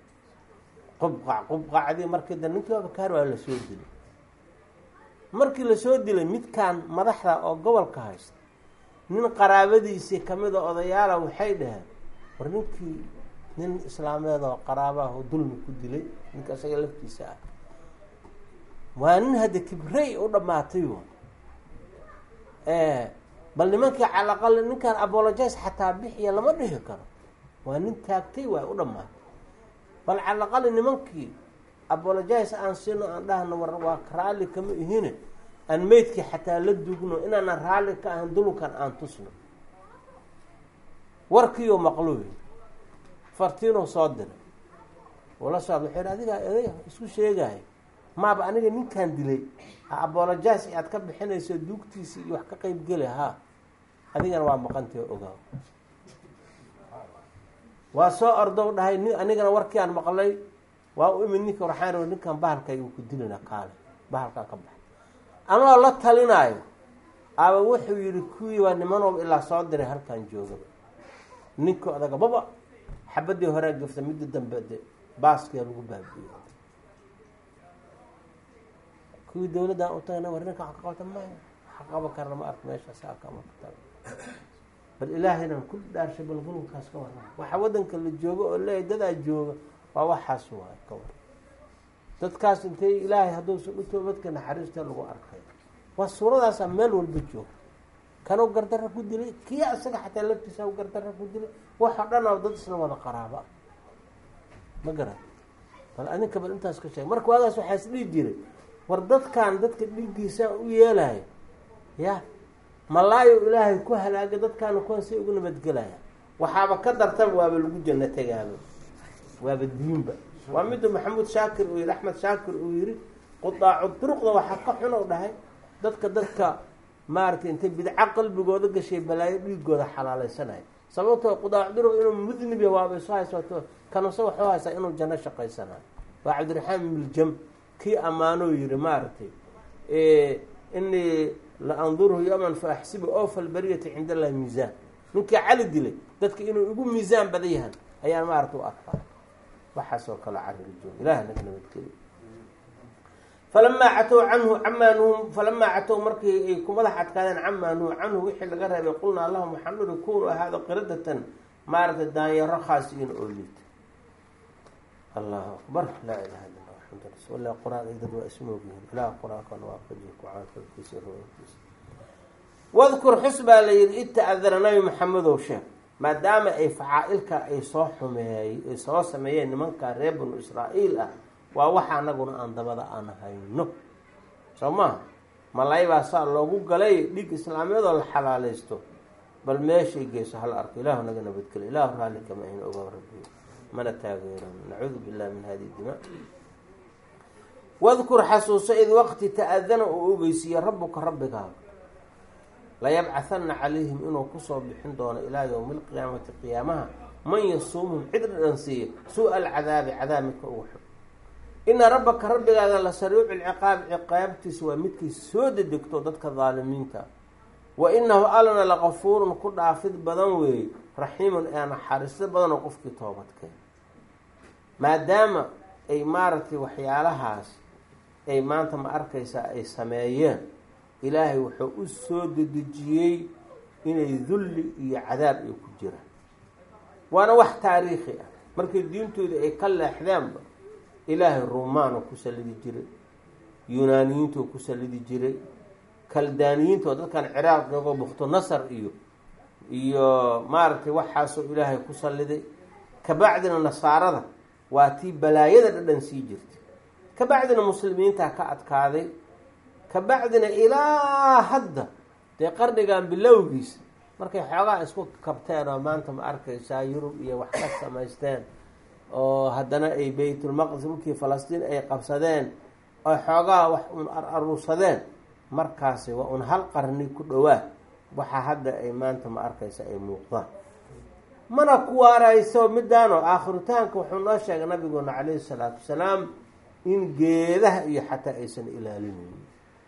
qubqac qubqacdii markii da ninkii waaba kaar waa lasoo dilay markii lasoo dilay midkaan madaxda oo gobolka haysta nin qaraabadiisii kamida odayaala waxay dhaheen war ninkii nin islaameed oo qaraabaah oo dulmi ku dilay ninka isaga laftiisa ah waa nin hadda kibrey u dhammaatay bal nimankii calaqal ninkaan apologize xataa bixiya lama dhihi karo waa nin taagtay waay u dhammaatay bal calaqali nimankii apologize aan siino aan dhahno war waa raalli kama ihine aan meydkii xataa la dugno inaanan raalli ka ahan dulunkan aan tusno warkiioo maqluubi fartiinoo soo diray wala socod waxay hi adigaa eday isku sheegahay maaba aniga ninkaan dilay apologize aad ka bixinayso duugtiisii iyo wax ka qeyb geli haa adigana waa maqantay ogaaw waa soo ordow dhahay ni anigana warkii aan maqlay waa u imid ninka waxaan raba ninkan bahalkay uu ku dilina kaale bahalkaa ka baxay anoo la talinaayo aba wuxuu yihi kuwii waa nimanoob ilaa soo diray halkaan joogaba ninka odaga baba xabadii horea gafta midda dambe de baaskiya lagu baabiyo kuwii dawladdan u tagana war ninka wax ka qabta maya wax qaban karna ma ark meesha saakama kata bal ilaahaynan ku dhaarshay bal dulunkaas ka warra waxa waddanka la joogo oo leeyahy dadaa jooga waa waxaas waay ka war dadkaas intay ilaahay hadduusan u toobadka naxariista lagu arkay waa suuradaasaa meel walba jooga kanuu gardarra ku dilay kii isaga xataa laftiisa u gardarra ku dilay waxa dhan oo dad isla wada qaraaba ma garan bal adinka bal intaas ka sheeg marka waagaas waxaa is dhihi jiray war dadkan dadka dhiiggiisa u yeelayo ya malaayo ilaahay ku halaaga dadkaana kuwan say ugu nabadgelaya waxaaba ka dartaba waaba lagu janno tagaaba waaba diinba waa midda maxamuud shaakir uu yihi axmed shaakir uu yihi qudaacu duruqda waxaa ka xun oo dhahay dadka dadka maaragtay intay bidca qalbigooda gashay balaayo dhiigooda xalaalaysanaya sababtoo qudaacu duruq inuu mudnib ya waaba isu haysato kanuse waxuu haysaa inuu janno shaqaysanayo waa cabdiraxmaan miljam kii ammaanoo yihi maaragtay inii la andurhu yawman fa axsibu awfa albariyati cinda allahi miisaan ninkii cali dilay dadka inuu igu miisaan badan yahan ayaan maaragta u arkaa waxaasoo kale cariga jooga ilaah naga nabadgeliyo falamaa catow canhu camaa nuhum falamaa catow markii ay ku madax adkaadeen camaa nuhu canhu wixii laga reebay qulnaa lahum waxaan uri kunuu ahaado qiradatan maaragtay daanyaro khaas in oo liita. allahu akbar, laa ilaha illa allah axamdu rasul wallahi qur-aan ay dad waa ismoogyihiin ilaah qur-aankana waa fajiy kucaankalkiisa ruwankiisa. wadkur xus baa la yihi id ta-adana nabi maxamedow sheeg maadaama ay facaa-ilka ay soo xumeeyey ay soo sameeyeen nimankaa reer banu israa'iil ah, waa waxa anaguna aan dabada aan hayno soo maha. malaybaa saa loogu galay dhig islaamiyadoo la xalaalaysto, bal meeshay geyso hal arko. ilaahu naga nabadgelo, ilaahu raalli kama ahin oga rabiyo mana taageeran, nacuudu billahi min hadihi dima. wadkur xasuuso id waqti ta-adana uu ogeysiiye rabbuka rabbigaaga layabcahana calayhim inuu kusoo bixin doono ilaa yowmi alqiyaamati qiyaamaha man yasuumuhum cid dhadhansiiya suu-a alcadaabi cadaab midka ugu xun. ina rabbaka rabbigaaga la sariicu lciqaabi ciqaabtiisa waa midkay soo dedegto dadka daalimiinta. wa inahu allana laqafuurun ku dhaafid badan weeye raxiimun ee naxariisto badan oo qofkii toobadkeen. maadaama ay maaragtay waxyaalahaas ay maanta ma arkaysaa ay sameeyeen, ilaahay wuxuu u soo dedejiyey inay dulli iyo cadaab ay ku jiraan. waana wax taariikhi ah. markii diintooda ay ka leexdeenba ilaahay ruumaanoo ku sallidi jiray, yunaaniyiintoo ku sallidi jiray, kaldaaniyiintoo dadkan ciraaq joogo bukto nasar iyo iyo maaragtay waxaasoo ilaahay ku salliday. kabacdina nasaarada waa tii balaayada dhadhan sii jirtay, kabacdina muslimiintaa ka adkaaday, kabacdina ilaa hadda dee qarnigan bilowgiisa markay xoogaa isku kabteen oo maanta ma arkaysaa yurub iyo wax ka samaysteen oo haddana ay baytulmaqdis dhulkii falastiin ay qabsadeen oo xoogaa wax un ar-aruursadeen, markaasi waa un hal qarni ku dhowaa waxaa hadda ay maanta ma arkaysa ay muuqdaan. mana ku waarayso midaanoo aakhiritaanka wuxuu noo sheegay nabiguna calayhi salaatu wasalaam in geedaha iyo xataa aysan ilaalinaynin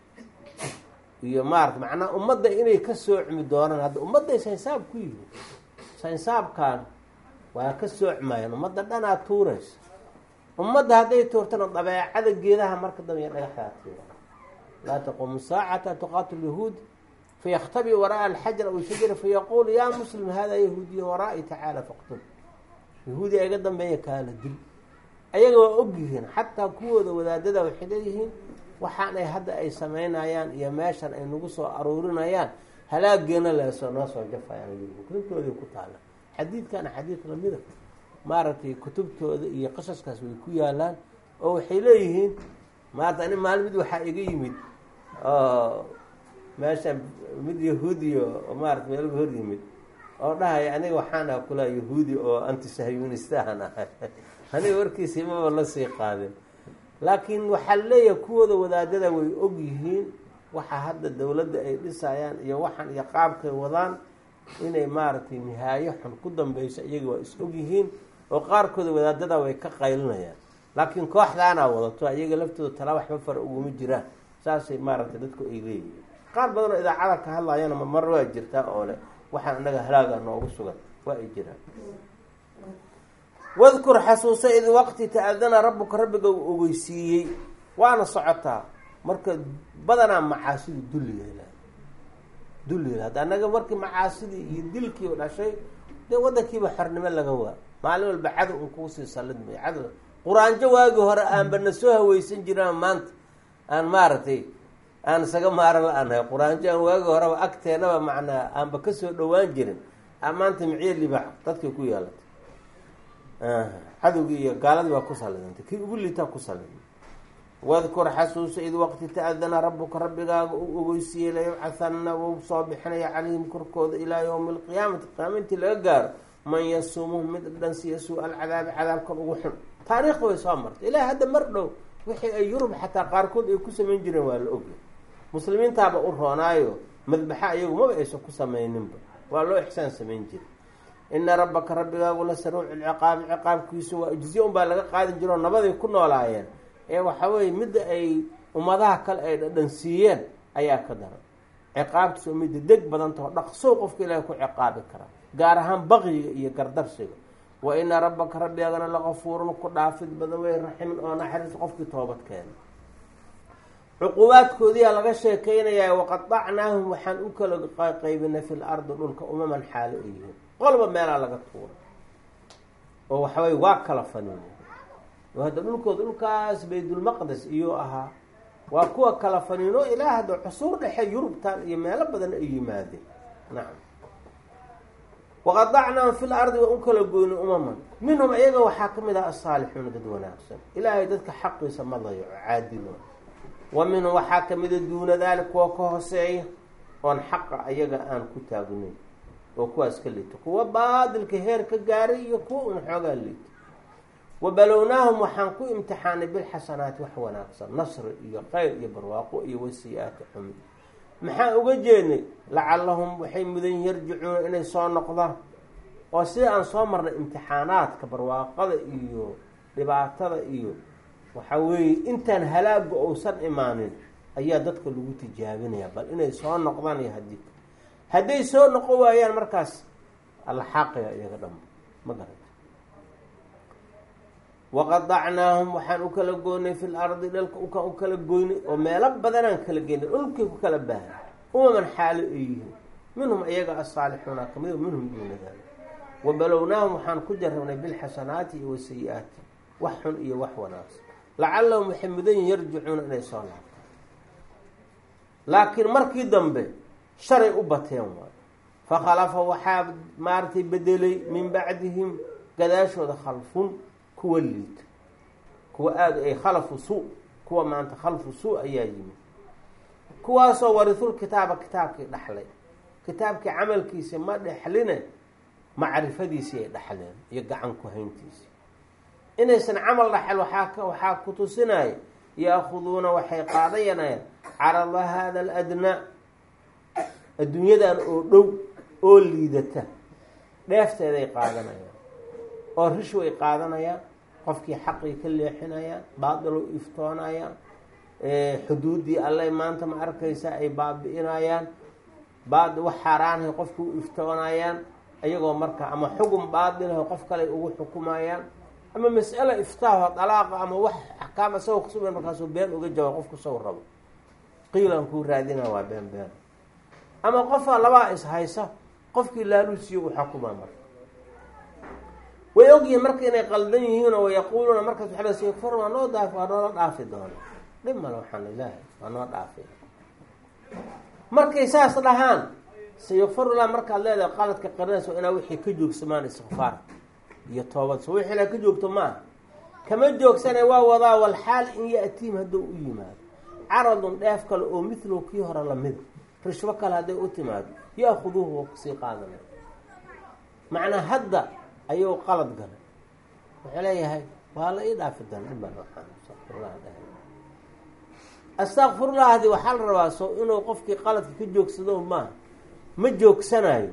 iyo maarata macnaa ummadda inay ka soocmi doonaan. hadda ummadday saynsaab ku yihiin, saynsaabkan waa ka soocmayaan, ummadda dhanaa tuuraysa. ummadda hadday tuurtana dabeecada geedaha marka dambe iyo dhagaxdaa tuura. laa taquumu saacata tuqaatilu yahuud fayakhtabi wara'a alxajar aw shajara fayaquulu yaa muslim hada yahuudiya waraa'i tacaala faqtul. yahuudi iga dambeeya kaala dil. ayaga waa ogyihiin, xataa kuwooda wadaadada waxay leeyihiin waxaan ay hadda ay samaynayaan iyo meeshan ay nagu soo aruurinayaan halaageena leesoo noo soo jafayaan. kutubtooday ku taala xadiidkana xadiid lamida maaragtay kutubtooda iyo qasaskaas way ku yaalaan oo waxay leeyihiin maarata ani maalin mid waxaa iga yimid oo meesha mid yahuudiyo oo maarata meelga hor yimid oo dhahaya aniga waxaan aha kulaa yahuudi oo antisahayunistahan ahay aniga warkiisii maba la sii qaadin. laakiin waxaa leeyahay kuwooda wadaadada way og yihiin waxa hadda dowladda ay dhisayaan iyo waxaan iyo qaabkay wadaan inay maaragtay nihaayo xun ku dambeyso iyaga waa is og yihiin oo qaarkooda wadaadada way ka qaylinayaan. laakiin kooxdaanaa wadato iyaga laftooda tala waxba far uguma jiraan, saasay maaragtay dadku ay leeyihiin. qaar badanoo idaacada ka hadlayana mar waa jirtaa oo leh waxaan anaga halaaga noogu sugan waa ay jiraan. wadkur xasuuso id waqti ta-adana rabbuka rabbiga uu ogeysiiyey. waana socotaa marka badanaa macaasidu dulligeela dulligeela hadda anaga markii macaasidii iyo dilkii u dhashay dee waddankiiba xornimo laga waa. maalin walba cadow un kuusii sallidmay cadow. qur-aanjo waagii hore aanbana soo haweysan jiraan maanta aan maaragtay aan isaga maaran la-aanahay. qur-aanjo aan waagii horeba agteenaba macnaa aanba kasoo dhowaan jirin a maanta miciye libaax dadkay ku yeelatay. cadowgii iyo gaaladii waa ku salidantay, kii ugu liitaa ku saliday. wadkur xasuuso id waqti ta-adana rabbuka rabbigaaga uu ogeysiiyey layabcahana wuu soo bixinaya calayhim korkooda ilaa yowmi alqiyaamati qiyaama intii laga gaaro man yasuumuhum mid dhansiya suu-a alcadaabi cadaabkan ugu xun. taariikhda way soo martay ilaa hadda mar dhow wixii ay yurub xataa qaarkood ay ku samayn jireen waa la ogay. muslimiintaaba u roonaayo madbaxa iyagu maba aysan ku samayninba, waa loo ixsaan samayn jiray. ina rabbaka rabbigaagu la saruucu lciqaabi ciqaabkiisu waa ijziya un baa laga qaadin jiro nabaday ku noolaayeen ee waxaa weeye midda ay ummadaha kale ay dhadhansiiyeen ayaa ka daran. ciqaabtiis oo midda deg badantao dhaqsow qofka ilaahay ku ciqaabi karaa, gaar ahaan baqyiga iyo gardarsiga. wa ina rabbaka rabbigaagana laqafuurun ku dhaafid badan wey raximin oo naxariis qofkii toobad keena. cuqubaadkoodiyaa laga sheekeynayaa waqadacnaahum waxaan u kala qaybinay fi l ardi dhulka umaman xaalo ay yihiin qolba meelaa laga tuura oo waxaway waa kala faniinay oo hadda dhulkooda dhulkaas baytulmaqdis iyuu ahaa waa kuwa kala faniino ilaa hadda cusuur dhexe yurubtan iyo meelo badan ay yimaadeen nacam waqadacnaahum fi lardi waa u kala goynay umaman minhum iyaga waxaa ka mid ah asaalixuuna dad wanaagsan ilaahay dadka xaqiisa ma dayaco caadilo wa minhum waxaa kamida duuna daalik kuwa ka hooseeya oon xaqa ayaga aan ku taagnayn oo kuwaas ka liito kuwa baadilka heer ka gaaray iyo kuwa un xoogaa liito wabalownaahum waxaan ku imtixaanay bilxasanaati wax wanaagsan nasri iyo khayr iyo barwaaqo iyo wasiyaati xumi maxaa uga jeednay lacallahum waxay mudan yarjicuuna inay soo noqdaan oo sida aan soo marnay imtixaanaadka barwaaqada iyo dhibaatada iyo waxa weeye intaan halaaga uusan imaanin ayaa dadka lagu tijaabinayaa bal inay soo noqdaan iyo haddii hadday soo noqon waayaan markaas alxaqiga iyaga dhanba ma garata waqadacnaahum waxaan u kala goynay fi lardi dhalka ukaan u kala goynay oo meelo badanaan kala geynay dhulkay ku kala baahan umaman xaalo ay yihiin minhum iyaga asaalixuuna kamid minhum duuna daalik wabalownaahum waxaan ku jarabnay bilxasanaati iyo wasayi-aati wax xun iyo wax wanaagsan lacallahum waxay mudan yihin yarjicuuna inay soo laabtaan laakiin markii dambe sharay u bateen waayo fakhalafa waxaa maaragtay bedelay min bacdihim gadaashooda khalfun kuwa liita kuwa aada ay khalafu suu kuwa maanta khalfu suu ayaa yimid kuwaasoo warisul kitaaba kitaabkii dhaxlay kitaabkii camalkiisi ma dhexline macrifadiisii ay dhaxleen iyo gacan ku hayntiisii inaysan camal dhaxel waxaa waxaa ku tusinaya yaakhuduuna waxay qaadayanayaan carada hada aladnaa adduunyadan oo dhow oo liidata dheefteeday qaadanayaan oo rishway qaadanayaan qofkii xaqii ka leexinayaan baadil u iftoonayaan xuduuddii allay maanta ma arkaysa ay baabi-inayaan baad wax xaaraanhay qofkii u iftoonayaan iyagoo marka ama xugum baadilaho qof kale ugu xukumayaan ama mas'alo iftaaho dalaaqa ama wax axkaam isagoo kusugan markaasuu been uga jawaab qofku saw rabo qiilan kuu raadina waa been been ama qofaa labaa is haysa qofkii laaluusiyo u xukumaa marka way ogyihiin marka inay qaldan yihiin oo yaquuluuna markaas waxaa sayakfur waa noo daaf waa noola dhaafi doona dhib male waxaan ilaahay waa noo dhaafi markay saas dhahaan sayakfurullah markaad leedahay qaladka qarinaysa inaa wixii ka joogsamaan istikfaar iyo toobad so wixii la ka joogto maaha kama joogsane waa wadaa walxaal in ya-tiim hadduu u yimaado caradun dheef kale oo mithlow kii hore lamida rishwo kale hadday u timaado ya-khuduuhu waa kusii qaadanay macnaa hadda ayuu qalad galay wuxuu leeyahay waa la ii dhaafi doona dhibaan waxaan astakfirullah dhahay astakfirullahdi waxaa la rabaa so inuu qofkii qaladka ka joogsado maaha ma joogsanayo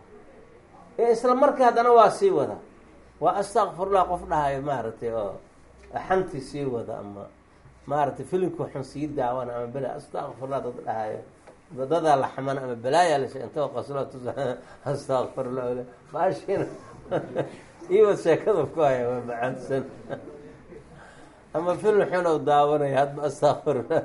ee isla markii haddana waa sii wada waa astakfirullah qof dhahayo maaragtay oo xantii sii wada ama maaragtay filimka waxun sii daawana ama bela astakfirullah dad dhahayo dadaa la xamana ama balaayaa la shee intoo qaslo tusa astakfirullah maashina iwa sheekada ku haya waa macaansan ama film xun ou daawanaya hadba astakfirullah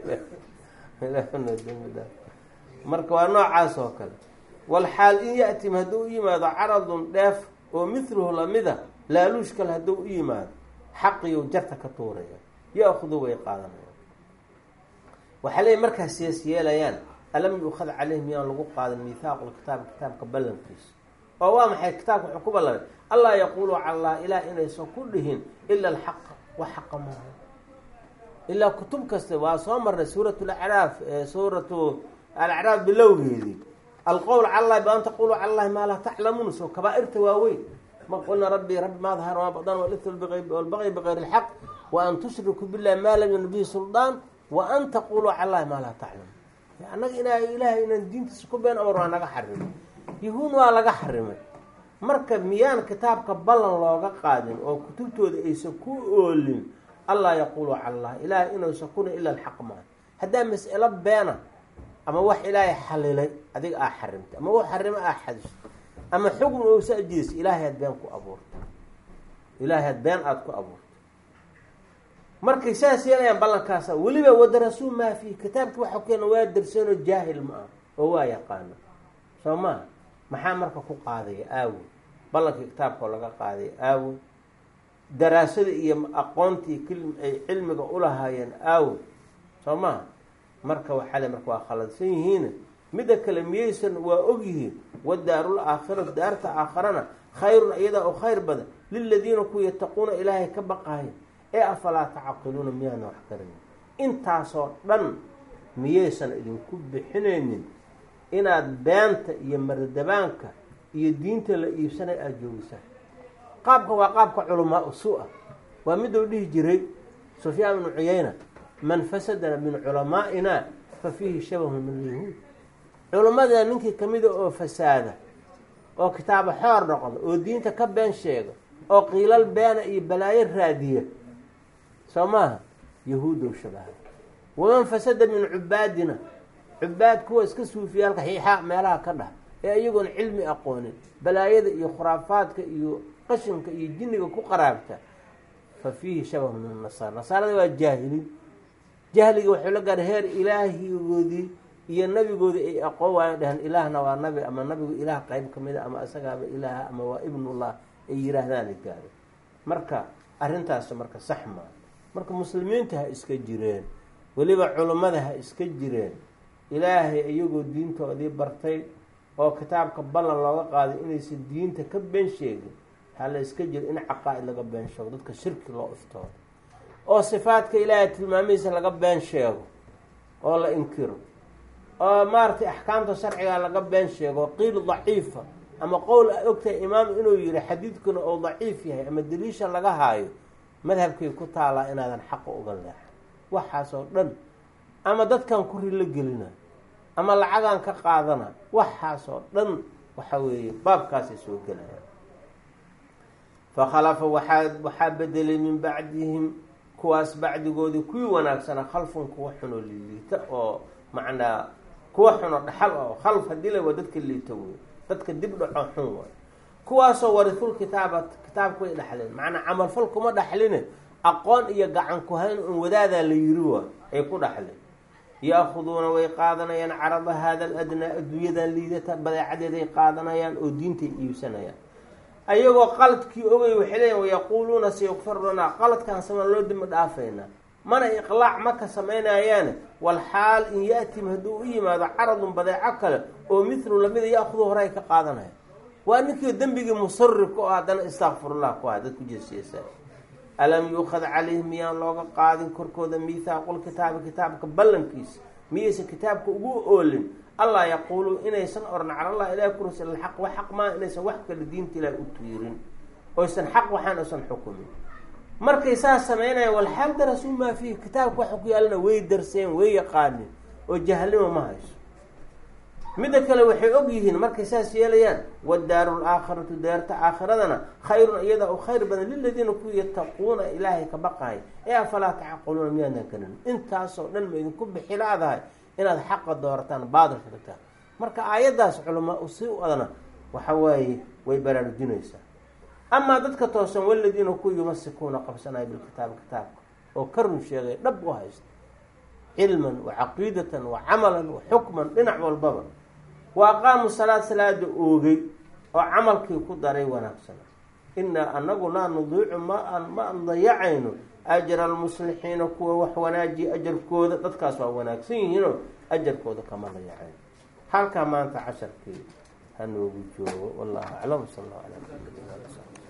marka waa noocaas oo kale walxaal in ya-tim hadduu u yimaado caradun dheef oo mithluhu lamida laaluush kale hadduu u yimaado xaqiyu jarta ka tuuraya ya-khudu way qaadanayaan waxaa leeyiy markaas siyaas yeelayaan alam yuukhad caleyhim miyaan lagu qaadan mithaaqu lkitaab kitaabka ballankiisa oo waa maxay kitaabka wuxuu ku ballamay allaa yaquulu cala allah ilaah inaysan ku dhihin ila alxaqa wax xaqa maaha ilaa kutub kasta waa soo marnay suuratu lacraaf suuratu alacraaf bilowgeedii alqowl cala allahi bi an taqulu cala allahi maa laa taclamuun soo kabaa-irta waaweyn ma qulna rabbi rabbi maa dahara maa badan walbaqyi bigayri ilxaq wa an tushriku billahi maa lam yun bihi suldaan wa an taquluu cala allahi maa laa taclamuun annaga inaa ilaahay inaan diintiisa ku been amar waa naga xarimay yahuud waa laga xarimay marka miyaan kitaabka ballan looga qaadin oo kutubtooda aysan ku oolin allaa yaquulu cala allah ilaahay inuusan kuna ila alxaq maaha haddaa mas'alo beena ama wax ilaahay xalilay adiga aa xarimtay ama wax xarimo aa xadiso ama xukun ousa ajiisa ilaahay had been ku abuurtay ilaahay had been aada ku abuurtay markay saas yeelayaan ballankaasa weliba wadarasuu maa fiih kitaabkii waxa keena waa darsanoo jaahil ma ah oo waa yaqaana soo maha maxaa marka ku qaadaya aawo ballankii kitaabka oo laga qaaday aawo daraasada iyo aqoontii ay cilmiga ulahaayeen aawo soo maha marka waxaale marka waa khaladsan yihiin midda kale miyaysan waa ogyihiin wadaaru laakhiratu daarta aakharana khayrun iyadaa oo khayr badan liladiina ku yattaquuna ilaahay ka baqaayo ee afalaa tacaqiluuna miyaana wax garanin intaasoo dhan miyaysan idinku bixinaynin inaad beenta iyo maradabaanka iyo diinta la iibsanay aada joogisaan qaabka waa qaabka culamaa usu-a waa miduu dhihi jiray sufyaan ibnu cuyayna man fasadana min culamaa'ina fa fiihi shabahu min alyahuud culammadana ninkii kamida oo fasaada oo kitaabo xoor noqda oo diinta ka been sheega oo qiilal beena iyo balaayo raadiya soo maaha yahuudow shabaha waman fasada min cubaadina cubaad kuwa iska suufiyaalka xiixaa meelaha ka dhah ee iyagoon cilmi aqoonin balaayada iyo khuraafaadka iyo qashinka iyo jinniga ku qaraabta fa fiihi shabahu min nasaara nasaarada waa jaahilin jahliga waxuu la gaara heer ilaahigoodii iyo nabigoodii ay aqoon waayan dhaheen ilaahna waa nabi ama nabigu ilaah qayb ka mida ama isagaaba ilaaha ama waa ibnullah ay yihaahdaan gaaro marka arrintaas marka sax maa marka muslimiinta ha iska jireen weliba culummada ha iska jireen ilaahay iyagoo diintoodii bartay oo kitaabka ballan looga qaaday inaysan diinta ka been sheegin ha la iska jiro in caqaa'id laga been sheego dadka shirki loo iftoodo oo sifaadka ilaahay tilmaamihiisa laga been sheego oo la inkiro oo maaragtay axkaamta sharciga laga been sheego qiil daciifa ama qowl a ogtahay imaam inuu yihi xadiidkuna oo daciif yahay ama daliisha laga haayo madhabkay ku taalaa inaadan xaqa uga leexan waxaasoo dhan ama dadkan ku rilo gelina ama lacagaan ka qaadana waxaasoo dhan waxa weeye baabkaasay soo gelayaan fakhalafa waxaa waxaa bedelay min bacdihim kuwaas bacdigoodii kuwii wanaagsana khalfun kuwa xunoo liiliita oo macnaa kuwa xunoo dhaxal oo khalf haddii la waa dadka liita wey dadka dib dhaco xun waay kuwaasoo warithul kitaaba kitaabka way dhaxleen macnaa camalfal kuma dhaxline aqoon iyo gacan ku hayn un wadaadaa la yiri waa ay ku dhaxleen ya-khuduuna way qaadanayaan carada haada aladnaa adduunyadan liidata badeecadeeday qaadanayaan oo diintay iibsanayaan ayagoo qaladkii ogay waxay leeyiin wayaquuluuna sayukfar lanaa qaladkaan samaan loo dimi dhaafaynaa mana iqlaac maka samaynayaane walxaal in ya-tim hadduu u yimaado caradun badeeco kale oo mithlu lamida ya-khudu hore ay ka qaadanaya waa ninkii dembigii musarif ku ah haddana istakfirullah ku ah dad ku jeesyeesaa alam yuukhad calayhim miyaan looga qaadin korkooda miithaaqul kitaabi kitaabka ballankiisa miyaysan kitaabka ugu oolin allah yaquulu inaysan oran calallah ilaah kursi alxaq wax xaq maa inaysan wax kale diinta ilaah u tiirin oysan xaq waxaan aysan xukumin markay saas samaynayaan walxaal darasuu maa fiihi kitaabka waxa ku yaalana way darseen way yaqaanin oo jahlima ma hayso midda kale waxay og yihiin markay saas yeelayaan wadaaru laakhiratu daarta aakhiradana khayrun iyada u khayr badan liladiina ku yattaquuna ilaahay ka baqahay ee afalaa tacaquluuna miyaadan kanin intaasoo dhan ma idinku bixilaadahay inaad xaqa doorataan baadilka dhigtaan marka aayaddaas culamaa u sii u adana waxa waaye way baraarujinaysaa amaa dadka toosan waladiina ku yumasikuuna qabsanaya bilkitaabi kitaabka oo ka run sheegay dhab u haysta cilman wa caqiidatan wa camalan wa xukman dhinac walbaba wa aqaamu salaad salaada oogay oo camalkii ku daray wanaagsana inaa anagu laa nudiicu maan ma an dayacayno ajra almuslixiina kuwa wax wanaajiya ajarkooda dadkaas waa wanaagsan yihiinoo ajarkooda kama dayacayno halkaa maanta casharkii hanoogu joogo wallahu aclam sal allahu ala